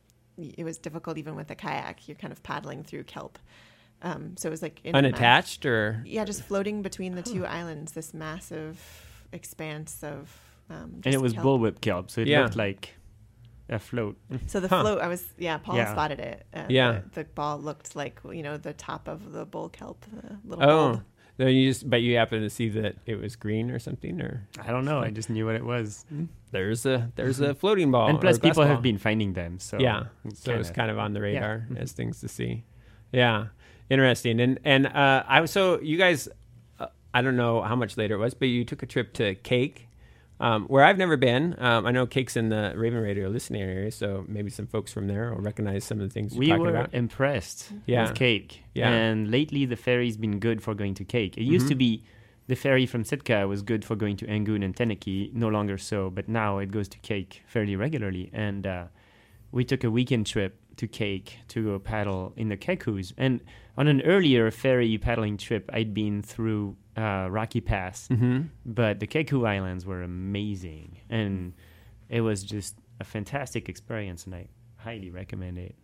y- it was difficult even with a kayak. You're kind of paddling through kelp. Um, so it was like in a mass- unattached or. Yeah, just floating between the two islands. This massive expanse of. Um, And just it was kelp. bullwhip kelp, so it Yeah. looked like a float. So the Huh. float, I was, yeah, Paul Yeah. spotted it. Uh, Yeah. The, the ball looked like, you know, the top of the bull kelp, the little Oh, bulb. so you just but you happen to see that it was green or something, or I don't know. I just knew what it was. there's a there's a floating ball. And or plus, a glass people ball. have been finding them. So yeah, it's so it's kinda- kind of on the radar Yeah. as things to see. Yeah, interesting. And and uh, I was so you guys, uh, I don't know how much later it was, but you took a trip to Cake, um, where I've never been. Um, I know Cake's in the Raven Radio listening area, so maybe some folks from there will recognize some of the things you're we talking were about. impressed Yeah. with Cake. Yeah. And lately, the ferry's been good for going to Cake. It used Mhm. to be the ferry from Sitka was good for going to Angoon and Teneke, no longer so. But now it goes to Cake fairly regularly. And uh, we took a weekend trip to Cake to go paddle in the Kekus. And on an earlier ferry paddling trip, I'd been through uh, Rocky Pass. Mm-hmm. But the Keku Islands were amazing. And it was just a fantastic experience. And I highly recommend it.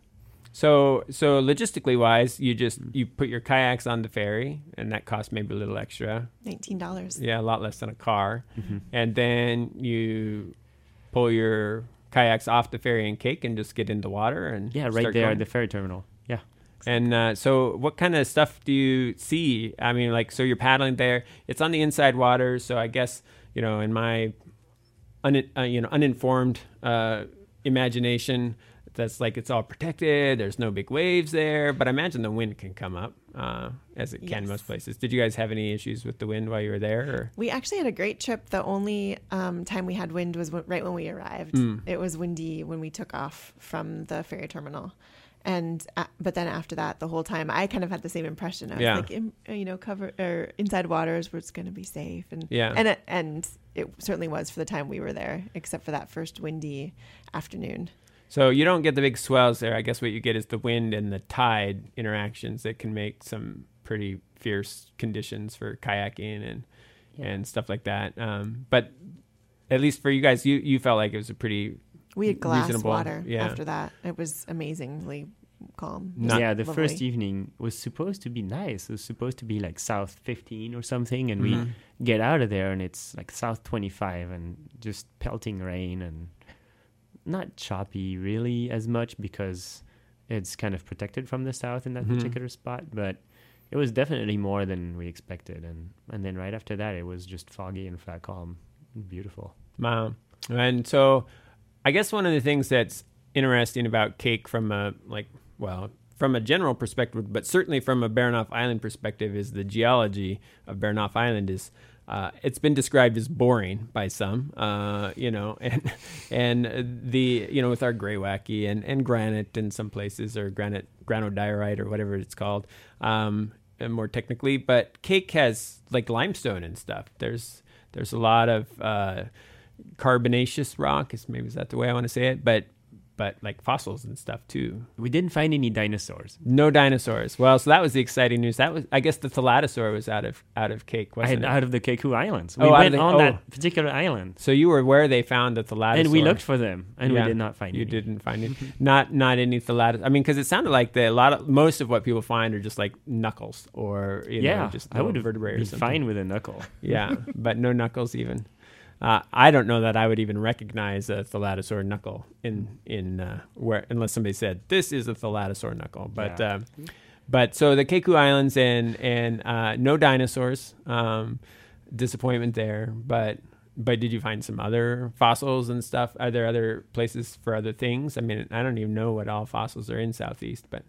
So so logistically wise, you just you put your kayaks on the ferry, and that costs maybe a little extra. nineteen dollars. Yeah, a lot less than a car. Mhm. And then you pull your kayaks off the ferry in Cake and just get in the water and Yeah, right start there going. at the ferry terminal. Yeah. And uh, so, what kind of stuff do you see? I mean, like, so you're paddling there. It's on the inside waters. So I guess you know, in my un, uh, you know uninformed uh, imagination that's like it's all protected. There's no big waves there, but I imagine the wind can come up uh, as it can Yes. most places. Did you guys have any issues with the wind while you were there? Or? We actually had a great trip. The only um, time we had wind was w- right when we arrived. Mm. It was windy when we took off from the ferry terminal. And uh, but then after that, the whole time, I kind of had the same impression. I was Yeah. like, in, you know, cover or inside waters where it's going to be safe, and Yeah. and it, and it certainly was for the time we were there, except for that first windy afternoon. So you don't get the big swells there. I guess what you get is the wind and the tide interactions that can make some pretty fierce conditions for kayaking and Yeah. and stuff like that. Um, but at least for you guys, you, you felt like it was a pretty We had glass reasonable, water yeah. after that. It was amazingly calm. Not- yeah, the lovely. first evening was supposed to be nice. It was supposed to be like south fifteen or something, and Mhm. we get out of there and it's like south twenty-five and just pelting rain and not choppy really as much because it's kind of protected from the south in that Mhm. particular spot, but it was definitely more than we expected. And, and then right after that, it was just foggy and flat calm. Beautiful. Wow. And so I guess one of the things that's interesting about Cake from a, like, well, from a general perspective, but certainly from a Baranof Island perspective, is the geology of Baranof Island is, uh, it's been described as boring by some, uh, you know, and and the, you know, with our greywacke and, and granite in some places, or granite, granodiorite or whatever it's called, um, and more technically, but Cake has like limestone and stuff. There's, there's a lot of, uh, carbonaceous rock, is maybe is that the way I want to say it, but but like fossils and stuff too. We didn't find any dinosaurs. No dinosaurs. Well, so that was the exciting news. That was, I guess, the thalattosaur was out of out of Cake, wasn't it? Out of the Keku Islands. We Oh, out of went the- on oh. that particular island. So you were where they found the thalattosaur, And we looked for them, and Yeah. we did not find You any. didn't find it. Not not any thalattosaur. I mean, because it sounded like the, a lot of most of what people find are just like knuckles or you yeah, know, just I would have vertebrae or been something. fine with a knuckle. Yeah, but no knuckles even. Uh, I don't know that I would even recognize a thalattosaur knuckle in in uh, where unless somebody said this is a thalattosaur knuckle. But Yeah. um, but so the Keku Islands and and uh, no dinosaurs. Um, disappointment there. But but did you find some other fossils and stuff? Are there other places for other things? I mean, I don't even know what all fossils are in Southeast, but.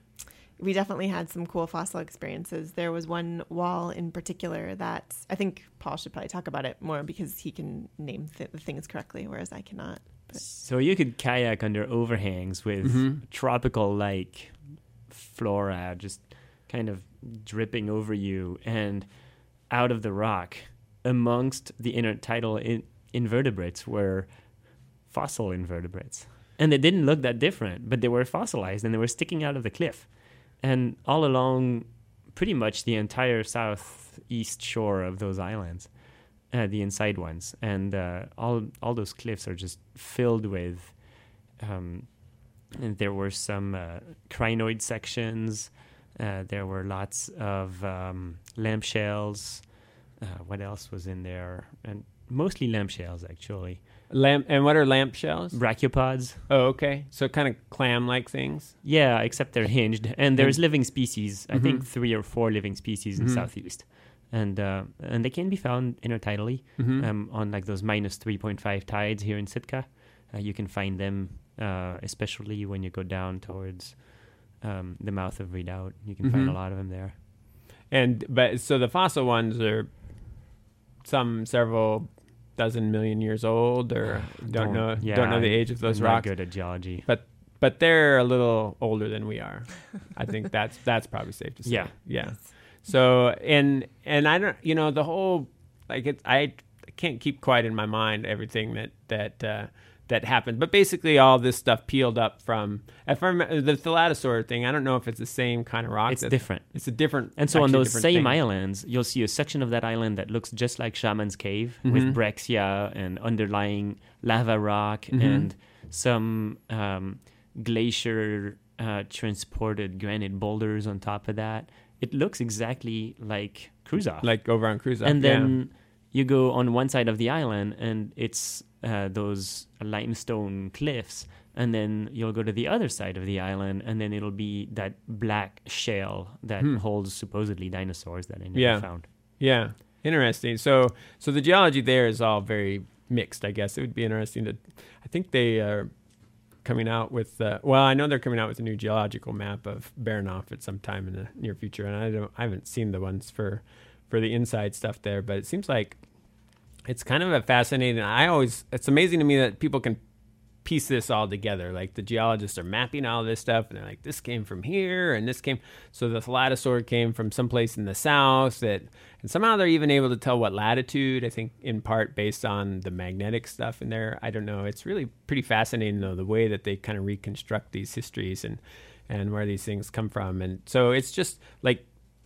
We definitely had some cool fossil experiences. There was one wall in particular that I think Paul should probably talk about it more because he can name th- the things correctly, whereas I cannot. But So you could kayak under overhangs with Mhm. tropical-like flora just kind of dripping over you, and out of the rock, amongst the intertidal in- invertebrates were fossil invertebrates. And they didn't look that different, but they were fossilized and they were sticking out of the cliff. And all along pretty much the entire southeast shore of those islands, uh, the inside ones, and uh, all all those cliffs are just filled with. Um, and there were some uh, crinoid sections. Uh, there were lots of um, lamp shells. Uh, what else was in there? And mostly lamp shells, actually. Lamp and what are lamp shells? Brachiopods. Oh, okay. So kind of clam-like things. Yeah, except they're hinged, and there's And- living species. I Mhm. think three or four living species in Mhm. southeast, and uh, and they can be found intertidally Mm-hmm. um, on like those minus three point five tides here in Sitka. Uh, you can find them, uh, especially when you go down towards um, the mouth of Redoubt. You can find Mhm. a lot of them there. And but so the fossil ones are some several dozen million years old, or don't, know yeah, don't know the I- age of those I'm rocks. Not good at geology. But they're a little older than we are. I think that's that's probably safe to say. Yeah. yeah. So and and I don't, you know, the whole like it, I can't keep quiet in my mind everything that that uh, that happened. But basically, all this stuff peeled up from. If I remember, the thalattosaur thing, I don't know if it's the same kind of rock. It's that- different. It's a different. And so on actually a those different same thing. islands, you'll see a section of that island that looks just like Shaman's Cave Mhm. with brexia and underlying lava rock Mhm. and some um, glacier uh, transported granite boulders on top of that. It looks exactly like Cruzoff. like over on Cruise. and then you go on one side of the island and it's uh, those limestone cliffs, and then you'll go to the other side of the island and then it'll be that black shell that Hmm. holds supposedly dinosaurs that I never Yeah. found. Yeah, interesting. So, so the geology there is all very mixed. I guess it would be interesting to. I think they are coming out with, uh, well, I know they're coming out with a new geological map of Baranof at some time in the near future, and I don't, I haven't seen the ones for, for the inside stuff there, but it seems like it's kind of a fascinating. I always, it's amazing to me that people can piece this all together. Like the geologists are mapping all this stuff, and they're like, this came from here, and this came. So the thalattosaur came from someplace in the south. That, and somehow they're even able to tell what latitude. I think in part based on the magnetic stuff in there. I don't know. It's really pretty fascinating though, the way that they kind of reconstruct these histories and and where these things come from. And so it's just like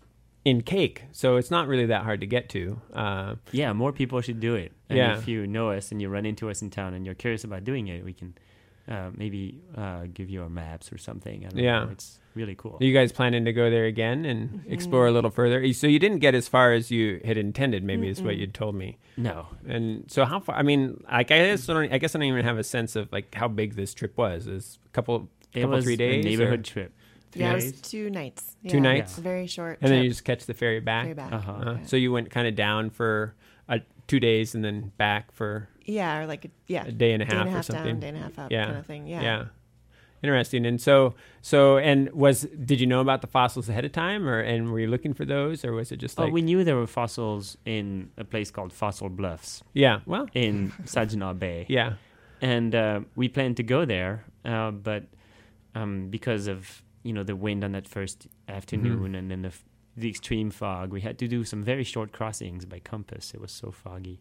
in cake, so it's not really that hard to get to. Uh, yeah, more people should do it. And yeah. if you know us and you run into us in town and you're curious about doing it, we can uh, maybe uh, give you our maps or something. I don't yeah, know. It's really cool. Are you guys planning to go there again and mm-hmm. explore a little further? So you didn't get as far as you had intended, maybe mm-hmm. is what you'd told me. No. And so how far? I mean, like I guess I, don't, I guess I don't even have a sense of like how big this trip was. Is a couple, it couple was three days, a neighborhood or? trip. Three yeah, days? It was two nights. Two yeah, nights? Yeah. Very short. And trip. then you just catch the ferry back? Ferry back. Uh-huh. Uh-huh. Yeah. So you went kind of down for uh, two days and then back for yeah, or like a, yeah, a day and a half, day and a half or something. Down, day and a half up yeah. kind of thing. Yeah. Yeah. Interesting. And so, so, and was, did you know about the fossils ahead of time, or, and were you looking for those, or was it just like? Oh, we knew there were fossils in a place called Fossil Bluffs. Yeah. Well, in Saginaw Bay. Yeah. And uh, we planned to go there, uh, but um, because of, you know, the wind on that first afternoon mm-hmm. and then the, f- the extreme fog, we had to do some very short crossings by compass. It was so foggy.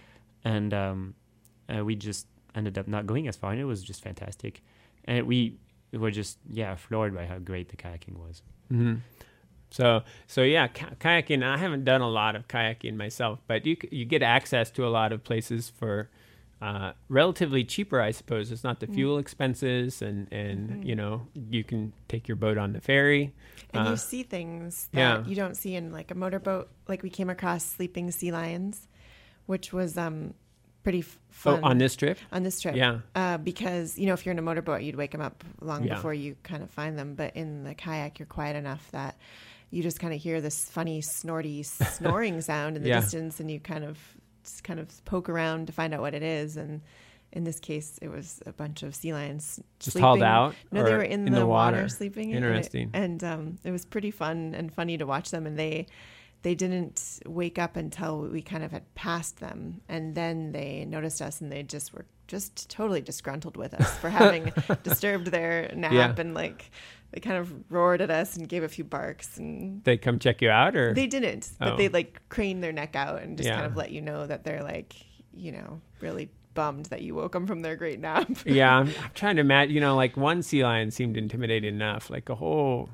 And um, uh, we just ended up not going as far, and it was just fantastic. And we were just, yeah, floored by how great the kayaking was. Mm-hmm. So, so yeah, k- kayaking, I haven't done a lot of kayaking myself, but you you get access to a lot of places for uh, relatively cheaper, I suppose. It's not the mm. fuel expenses, and, and mm-hmm. you know, you can take your boat on the ferry. And uh, you see things that yeah. you don't see in like a motorboat. Like we came across sleeping sea lions, which was um, pretty f- fun. Oh, on this trip? On this trip. Yeah. Uh, because, you know, if you're in a motorboat, you'd wake them up long yeah. before you kind of find them. But in the kayak, you're quiet enough that you just kind of hear this funny, snorty, snoring sound in the yeah. distance, and you kind of just kind of poke around to find out what it is. And in this case, it was a bunch of sea lions just sleeping. hauled out. No, they were in, in the, the water. water sleeping. Interesting. And, it, and um, it was pretty fun and funny to watch them. And they they didn't wake up until we kind of had passed them, and then they noticed us, and they just were just totally disgruntled with us for having disturbed their nap yeah. and like. They kind of roared at us and gave a few barks, and they come check you out, or they didn't, but oh. they like crane their neck out and just yeah. kind of let you know that they're like, you know, really bummed that you woke them from their great nap. yeah, I'm, I'm trying to imagine. You know, like one sea lion seemed intimidating enough, like a whole.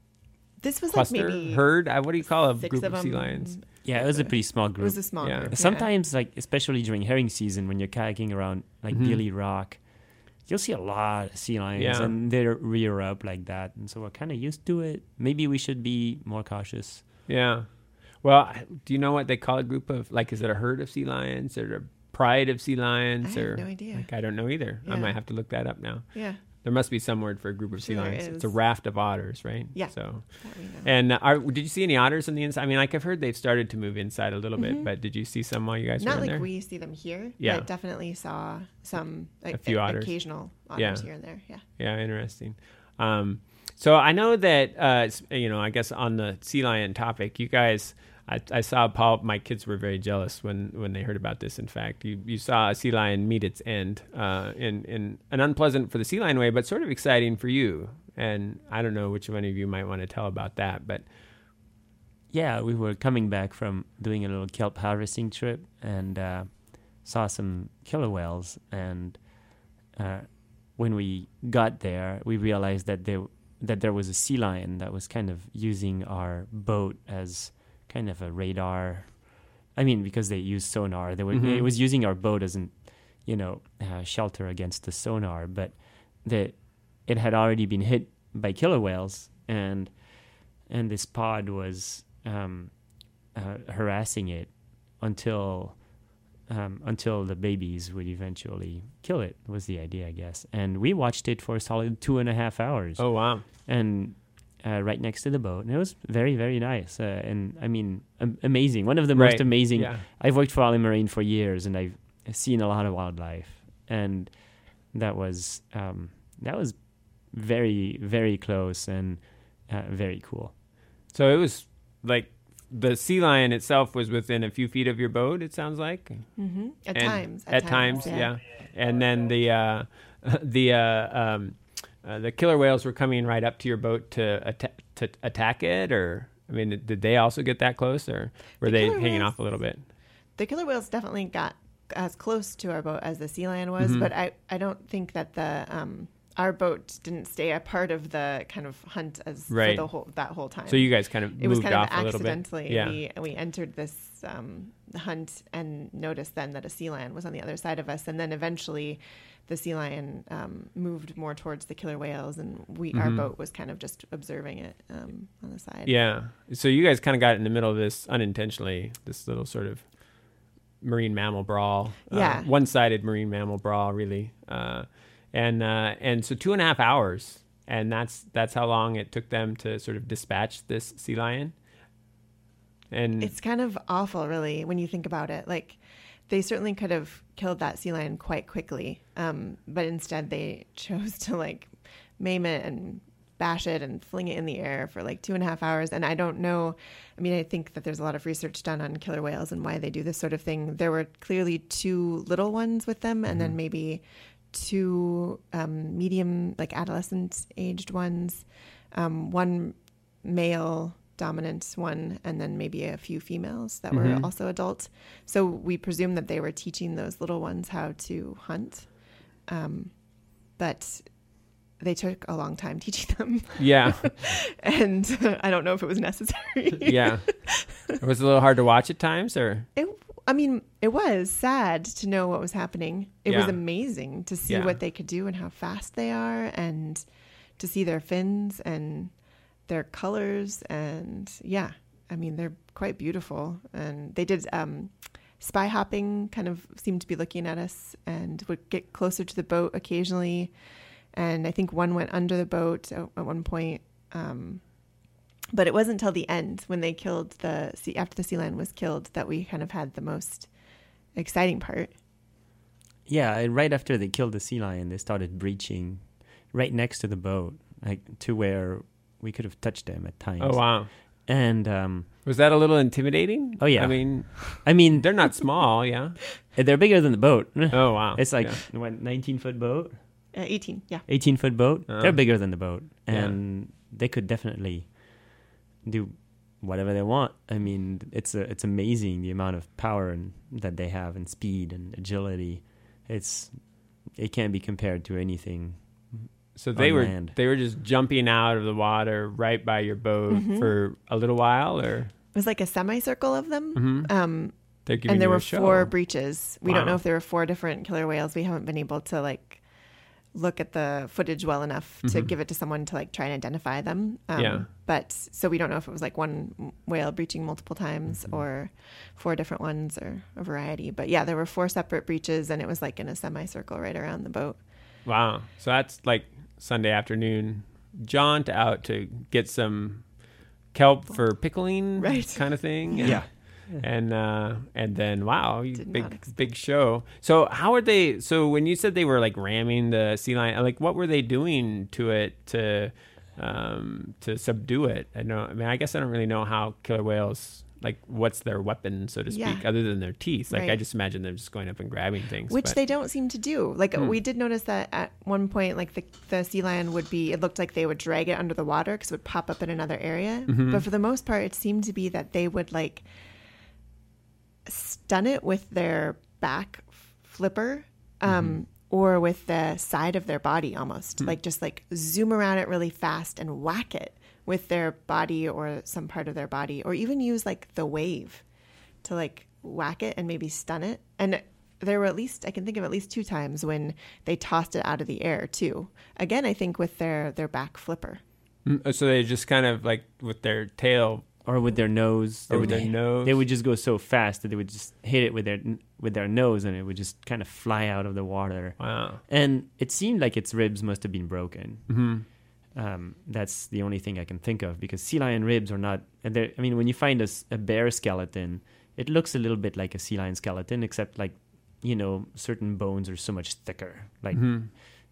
This was cluster, like maybe herd. I, what do you call a six group of of sea them. lions? Yeah, it was a pretty small It group. was a small Yeah. group. Sometimes, like especially during herring season, when you're kayaking around like Mhm. Gilly Rock, you'll see a lot of sea lions, Yeah. and they rear up like that, and so we're kind of used to it. Maybe we should be more cautious. Yeah. Well, do you know what they call a group of, like, is it a herd of sea lions or a pride of sea lions? I or have no idea. Like, I don't know either. I Yeah. might have to look that up now. Yeah. There must be some word for a group of sea Sure there lions. is. It's a raft of otters, right? Yeah. So, That we know. and uh, are, did you see any otters on the inside? I mean, like I've heard they've started to move inside a little bit, Mhm. but did you see some while you guys Not were in like there? we see them here. Yeah. But definitely saw some like, A few otters. occasional otters Yeah. here and there. Yeah. Yeah, interesting. Um, so I know that, uh, s- you know, I guess on the sea lion topic, you guys, I, I saw Paul, my kids were very jealous when, when they heard about this. In fact, you, you saw a sea lion meet its end uh, in, in an unpleasant for the sea lion way, but sort of exciting for you. And I don't know which one of you might want to tell about that, but Yeah, we were coming back from doing a little kelp harvesting trip, and uh, saw some killer whales. And uh, when we got there, we realized that there that there was a sea lion that was kind of using our boat as kind of a radar. I mean, because they use sonar, they were, Mhm. it was using our boat as an, you know, uh, shelter against the sonar. But the it had already been hit by killer whales, and and this pod was um, uh, harassing it until um, until the babies would eventually kill it. Was the idea, I guess. And we watched it for a solid two and a half hours. oh, wow. And uh, right next to the boat, and it was very, very nice. Uh, and I mean, am- amazing. One of the Right. most amazing. Yeah. I've worked for Island Marine for years, and I've seen a lot of wildlife, and that was um, that was very, very close and uh, very cool. So it was like the sea lion itself was within a few feet of your boat, it sounds like. Mm-hmm. At And times. At, times, yeah. yeah. And then the uh, the uh, um, uh, the killer whales were coming right up to your boat to atta- to attack it, or I mean, did they also get that close, or were The they killer hanging whales- off a little bit? The killer whales definitely got as close to our boat as the sea lion was, Mhm. but I, I don't think that the um our boat didn't stay a part of the kind of hunt as Right. for the whole that whole time. So you guys kind of it was moved kind off of a little bit. accidentally. Yeah. We we entered this um, hunt and noticed then that a sea lion was on the other side of us, and then eventually the sea lion um, moved more towards the killer whales, and we our Mhm. boat was kind of just observing it um, on the side. Yeah. So you guys kind of got in the middle of this unintentionally, this little sort of marine mammal brawl. Yeah. Uh, one-sided marine mammal brawl, really. Uh, and uh, and so two and a half hours, and that's that's how long it took them to sort of dispatch this sea lion. And It's kind of awful, really, when you think about it. Like, they certainly could have killed that sea lion quite quickly, um, but instead they chose to like maim it and bash it and fling it in the air for like two and a half hours. And I don't know. I mean, I think that there's a lot of research done on killer whales and why they do this sort of thing. There were clearly two little ones with them, and Mm-hmm. then maybe two um, medium, like adolescent aged ones, um, one male dominant one, and then maybe a few females that were Mhm. also adult. So we presume that they were teaching those little ones how to hunt. Um, but they took a long time teaching them. yeah, And I don't know if it was necessary. yeah. It was a little hard to watch at times, or It, I mean, it was sad to know what was happening. It was Yeah. amazing to see Yeah. what they could do and how fast they are, and to see their fins and their colors. And yeah, I mean, they're quite beautiful. And they did um, spy hopping, kind of seemed to be looking at us and would get closer to the boat occasionally. And I think one went under the boat at, at one point. Um, but it wasn't until the end, when they killed the sea, after the sea lion was killed, that we kind of had the most exciting part. Yeah, and right after they killed the sea lion, they started breaching right next to the boat, like to where we could have touched them at times. oh wow, And um, was that a little intimidating? Oh, yeah. I mean, I mean, they're not small, yeah. they're bigger than the boat. Oh wow, It's like yeah. what, nineteen foot boat, Uh, eighteen, yeah. eighteen foot boat. Oh. They're bigger than the boat, Yeah. and they could definitely do whatever they want. I mean, it's a, it's amazing the amount of power and, that they have, and speed and agility. It's it can't be compared to anything. So they on were land. they were just jumping out of the water right by your boat Mhm. for a little while, or It was like a semicircle of them. Mhm. Um, they're giving and there you a were show. four breaches. We don't Wow. know if there were four different killer whales. We haven't been able to like look at the footage well enough to Mhm. give it to someone to like try and identify them. Um, Yeah. But so we don't know if it was like one whale breaching multiple times Mm-hmm. or four different ones or a variety. But yeah, there were four separate breaches, and it was like in a semicircle right around the boat. Wow. So that's like Sunday afternoon jaunt out to get some kelp for pickling, Right. kind of thing. And, Yeah. And uh, and then wow, you Did not big expect big show. So how are they? So when you said they were like ramming the sea lion, like what were they doing to it to um, to subdue it? I know. I mean, I guess I don't really know how killer whales, like what's their weapon, so to speak, Yeah. other than their teeth. Like I Right. just imagine them just going up and grabbing things. Which but- they don't seem to do. Like Hmm. we did notice that at one point, like the, the sea lion would be, it looked like they would drag it under the water because it would pop up in another area. Mhm. But for the most part, it seemed to be that they would like stun it with their back f- flipper um, or with the side of their body almost. Like just like zoom around it really fast and whack it with their body or some part of their body, or even use like the wave to like whack it and maybe stun it. And there were at least, I can think of at least two times when they tossed it out of the air too. Again, I think with their, their back flipper. Mm, So they just kind of like with their tail Or with their nose. or They with would, their nose. they would just go so fast that they would just hit it with their with their nose, and it would just kind of fly out of the water. Wow. And it seemed like its ribs must have been broken. hmm Um, that's the only thing I can think of, because sea lion ribs are not. and they're- I mean, when you find a, s- a bear skeleton, it looks a little bit like a sea lion skeleton, except like, you know, certain bones are so much thicker. Like hmm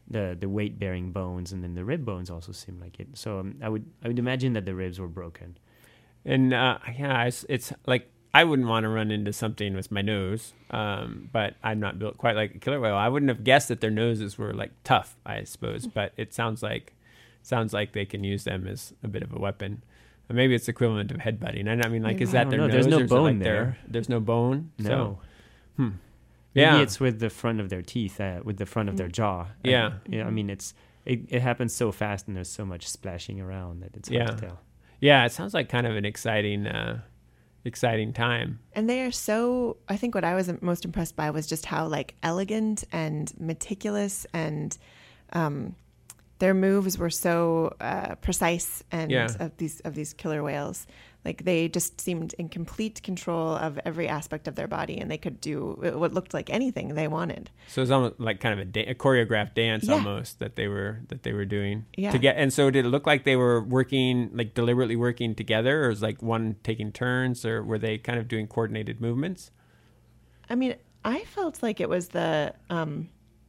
the the weight bearing bones, and then the rib bones also seem like it. So um, I would I would imagine that the ribs were broken. And uh, yeah, it's, it's like I wouldn't want to run into something with my nose, um, but I'm not built quite like a killer whale. I wouldn't have guessed that their noses were like tough, I suppose. But it sounds like sounds like they can use them as a bit of a weapon. Or maybe it's equivalent of headbutting. I mean, like, is I that don't their know. nose? There's no or is it bone like there. their- There's no bone. No. So, hmm. Maybe Yeah. it's with the front of their teeth, uh, with the front of their jaw. Yeah. And, yeah. I mean, it's it, it happens so fast, and there's so much splashing around that it's hard Yeah. to tell. Yeah, it sounds like kind of an exciting, uh, exciting time. And they are so, I think what I was most impressed by was just how like elegant and meticulous, and um, their moves were so uh, precise and Yeah. of these of these killer whales. Like they just seemed in complete control of every aspect of their body, and they could do what looked like anything they wanted. So it's almost like kind of a, da- a choreographed dance Yeah. almost that they were that they were doing Yeah. to get. And so did it look like they were working like deliberately working together, or was like one taking turns, or were they kind of doing coordinated movements? I mean, I felt like it was the um,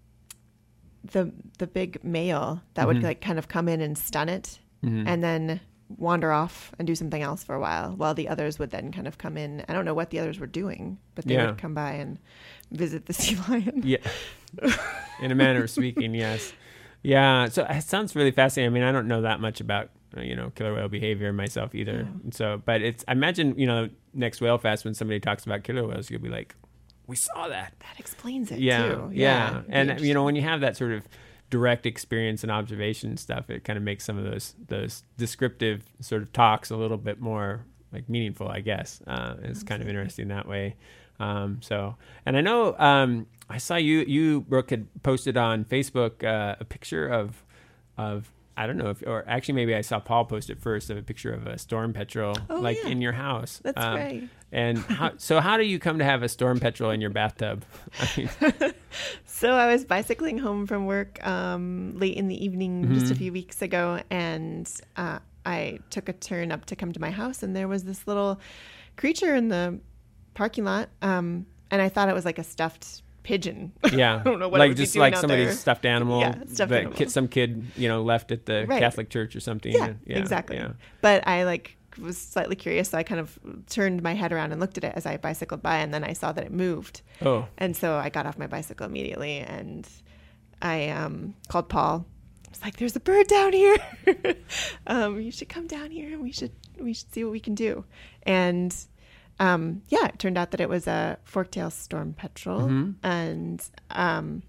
the the big male that would Mhm. like kind of come in and stun it, Mhm. and then wander off and do something else for a while, while the others would then kind of come in. I don't know what the others were doing, but they Yeah. would come by and visit the sea lion. Yeah, in a manner of speaking, yes. Yeah, so it sounds really fascinating. I mean, I don't know that much about uh, you know killer whale behavior myself either. Yeah. So, but it's I imagine you know next Whale Fest when somebody talks about killer whales, you'll be like, we saw that. That explains it Yeah, too. yeah, it'd be and you know interesting. when you have that sort of direct experience and observation stuff, it kind of makes some of those those descriptive sort of talks a little bit more like meaningful, I guess. Uh, it's kind of interesting that way. Um, so, and I know um, I saw you you Brooke had posted on Facebook uh, a picture of of I don't know if, or actually maybe I saw Paul post it first, of a picture of a storm petrel Oh, like yeah. in your house. That's Um, right. And how, so how do you come to have a storm petrel in your bathtub? I mean, So I was bicycling home from work um, late in the evening just a Mhm. few weeks ago, and uh, I took a turn up to come to my house, and there was this little creature in the parking lot, um, and I thought it was like a stuffed pigeon. yeah, I don't know what it like would be just doing like out somebody's there. stuffed animal Yeah, stuffed that animal. kid, some kid you know left at the Right. Catholic church or something. Yeah, And- yeah exactly. Yeah. But I like was slightly curious, so I kind of turned my head around and looked at it as I bicycled by, and then I saw that it moved. Oh, And so I got off my bicycle immediately, and I um, called Paul. I was like, "There's a bird down here. um, you should come down here, and we should we should see what we can do." And um, yeah, it turned out that it was a fork-tail storm petrel, Mhm. and um,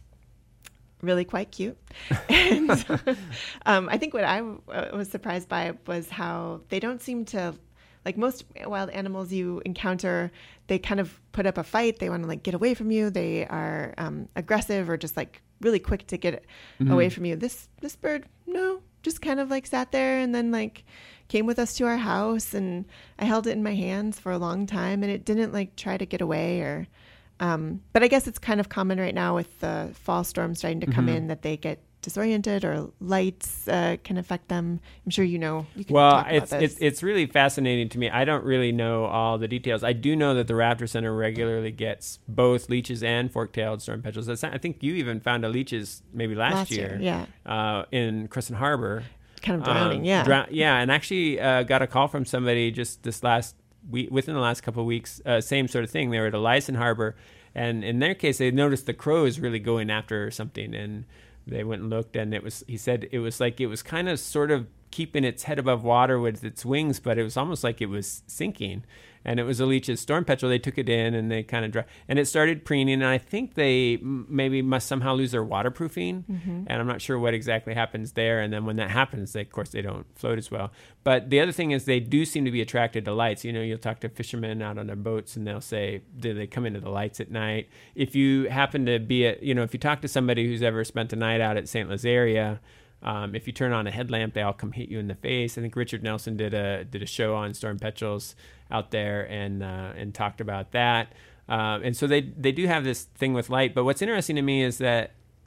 really quite cute. And um, I think what I w- was surprised by was how they don't seem to, like most wild animals you encounter, they kind of put up a fight. They want to like get away from you. They are um, aggressive or just like really quick to get Mhm. away from you. This this bird, no, just kind of like sat there and then like came with us to our house, and I held it in my hands for a long time, and it didn't like try to get away or. Um, but I guess it's kind of common right now with the fall storm starting to come Mhm. in that they get disoriented or lights uh, can affect them. I'm sure you know. You can well, talk about it's this. it's it's really fascinating to me. I don't really know all the details. I do know that the Raptor Center regularly gets both leeches and fork-tailed storm petrels. That's, I think you even found a leeches maybe last, Last year, yeah. uh, in Crescent Harbor. Kind of drowning, Um, yeah. drow- yeah, and actually uh, got a call from somebody just this last week, within the last couple of weeks, uh, same sort of thing. They were at Elyson Harbor, and in their case, they noticed the crows really going after something, and they went and looked, and it was, he said it was like it was kind of sort of keeping its head above water with its wings, but it was almost like it was sinking. And it was a leech's storm petrel. They took it in and they kind of dry, and it started preening. And I think they m- maybe must somehow lose their waterproofing. Mm-hmm. And I'm not sure what exactly happens there. And then when that happens, they, of course, they don't float as well. But the other thing is they do seem to be attracted to lights. You know, you'll talk to fishermen out on their boats, and they'll say, do they come into the lights at night? If you happen to be at, you know, if you talk to somebody who's ever spent a night out at Saint Lazaria, Um, if you turn on a headlamp, they all come hit you in the face. I think Richard Nelson did a did a show on storm petrels out there and uh, and talked about that. Um, and so they they do have this thing with light. But what's interesting to me is that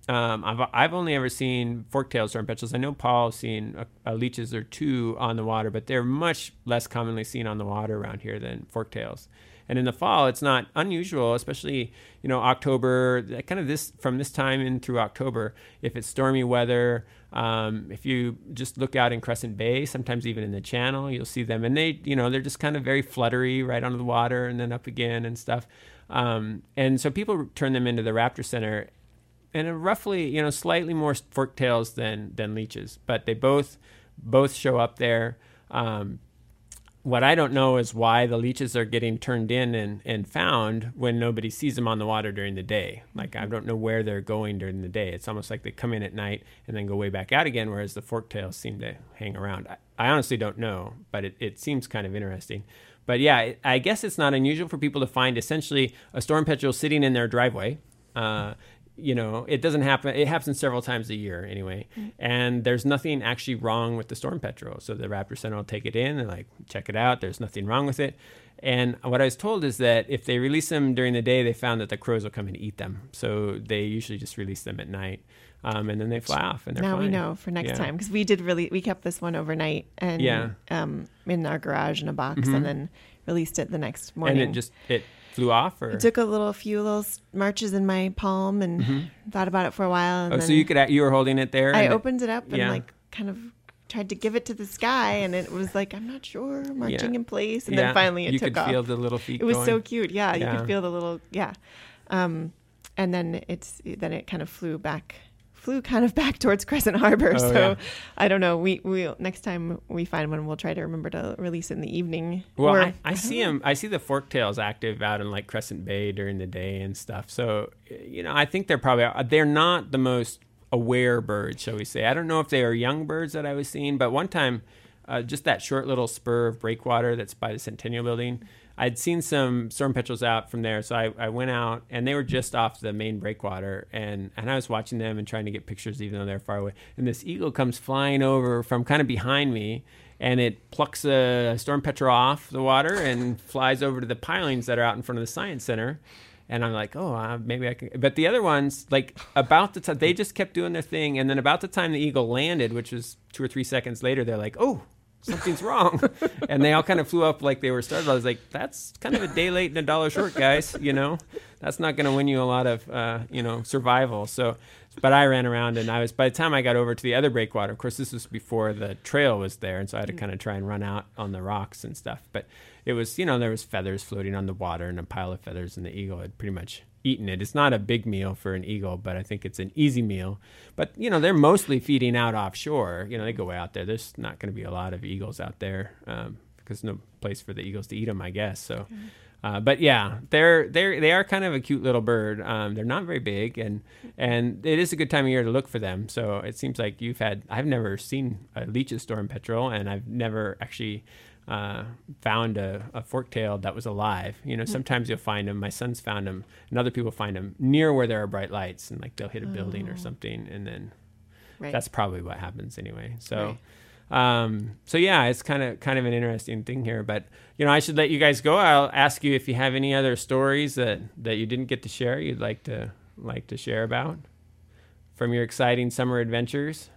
Um, I've I've only ever seen fork-tailed storm petrels. I know Paul's seen a, a leeches or two on the water, but they're much less commonly seen on the water around here than fork-tails. And in the fall, it's not unusual, especially, you know, October, kind of this from this time in through October. If it's stormy weather, um, if you just look out in Crescent Bay, sometimes even in the channel, you'll see them. And they, you know, they're just kind of very fluttery right onto the water and then up again and stuff. Um, and so people turn them into the Raptor Center. And roughly, you know, slightly more forktails than than leeches, but they both both show up there. Um, what I don't know is why the leeches are getting turned in and, and found when nobody sees them on the water during the day. Like, I don't know where they're going during the day. It's almost like they come in at night and then go way back out again, whereas the forktails seem to hang around. I, I honestly don't know, but it, it seems kind of interesting. But yeah, I guess it's not unusual for people to find essentially a storm petrel sitting in their driveway. Uh, You know, it doesn't happen. It happens several times a year anyway. Mm-hmm. And there's nothing actually wrong with the storm petrel. So the Raptor Center will take it in and like check it out. There's nothing wrong with it. And what I was told is that if they release them during the day, they found that the crows will come and eat them. So they usually just release them at night. Um, and then they fly off and they're now fine. We know for next yeah. time, because we did really, we kept this one overnight and yeah. um, in our garage in a box mm-hmm. and then released it the next morning. And it just, it flew off? Or? I took a little few little marches in my palm and mm-hmm. thought about it for a while. And oh, then so you could you were holding it there? I opened it, it up and yeah. like kind of tried to give it to the sky, and it was like, I'm not sure, marching yeah. in place, and yeah. then finally it you took off. You off. could feel the little feet. It was going. so cute. Yeah, yeah, you could feel the little yeah, um, and then it's then it kind of flew back. flew kind of back towards Crescent Harbor. Oh, so yeah. I don't know. We we next time we find one, we'll try to remember to release it in the evening. Well, or, I, I, I see them. I see the forktails active out in like Crescent Bay during the day and stuff. So, you know, I think they're probably they're not the most aware birds, shall we say. I don't know if they are young birds that I was seeing, but one time, uh, just that short little spur of breakwater that's by the Centennial Building, I'd seen some storm petrels out from there, so I, I went out, and they were just off the main breakwater, and, and I was watching them and trying to get pictures even though they're far away. And this eagle comes flying over from kind of behind me, and it plucks a storm petrel off the water and flies over to the pilings that are out in front of the Science Center. And I'm like, oh, uh, maybe I can. But the other ones, like about the time, they just kept doing their thing. And then about the time the eagle landed, which was two or three seconds later, they're like, oh, something's wrong. And they all kind of flew up like they were startled. I was like, that's kind of a day late and a dollar short, guys. You know, that's not going to win you a lot of, uh, you know, survival. So, but I ran around and I was, by the time I got over to the other breakwater, of course, this was before the trail was there. And so I had to kind of try and run out on the rocks and stuff. But it was, you know, there was feathers floating on the water and a pile of feathers, and the eagle had pretty much eaten it. It's not a big meal for an eagle, but I think it's an easy meal. But, you know, they're mostly feeding out offshore. You know, they go out there. There's not going to be a lot of eagles out there um, because no place for the eagles to eat them, I guess. So, uh, but yeah, they're they're they are kind of a cute little bird. Um, they're not very big, and and it is a good time of year to look for them. So it seems like you've had. I've never seen a Leach's storm petrel, and I've never actually. Uh, found a, a forktail that was alive. You know, sometimes you'll find them. My son's found them, and other people find them near where there are bright lights, and like they'll hit a building oh. or something, and then right. that's probably what happens anyway. So, right. um, so yeah, it's kind of kind of an interesting thing here. But you know, I should let you guys go. I'll ask you if you have any other stories that that you didn't get to share, you'd like to like to share about from your exciting summer adventures.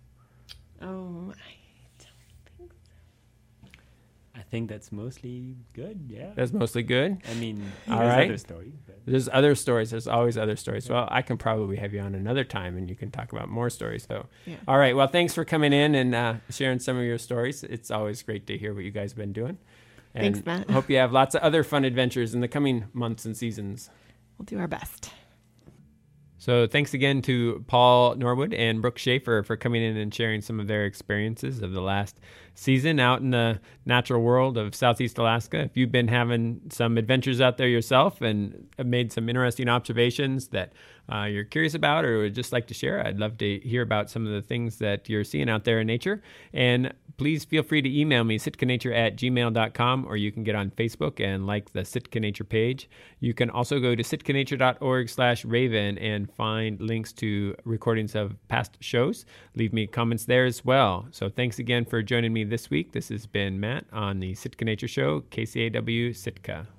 Oh. I think that's mostly good, yeah. That's mostly good? I mean, all there's right. other stories. But. There's other stories. There's always other stories. Well, I can probably have you on another time, and you can talk about more stories. So, yeah. All right. Well, thanks for coming in and uh, sharing some of your stories. It's always great to hear what you guys have been doing. And Thanks, Matt. I hope you have lots of other fun adventures in the coming months and seasons. We'll do our best. So thanks again to Paul Norwood and Brooke Schaefer for coming in and sharing some of their experiences of the last season out in the natural world of Southeast Alaska. If you've been having some adventures out there yourself and have made some interesting observations that uh, you're curious about or would just like to share, I'd love to hear about some of the things that you're seeing out there in nature. And please feel free to email me, sitkanature at gmail dot com, or you can get on Facebook and like the Sitka Nature page. You can also go to sitkanature dot org slash raven and find links to recordings of past shows. Leave me comments there as well. So thanks again for joining me this week. This has been Matt on the Sitka Nature Show, K C A W Sitka.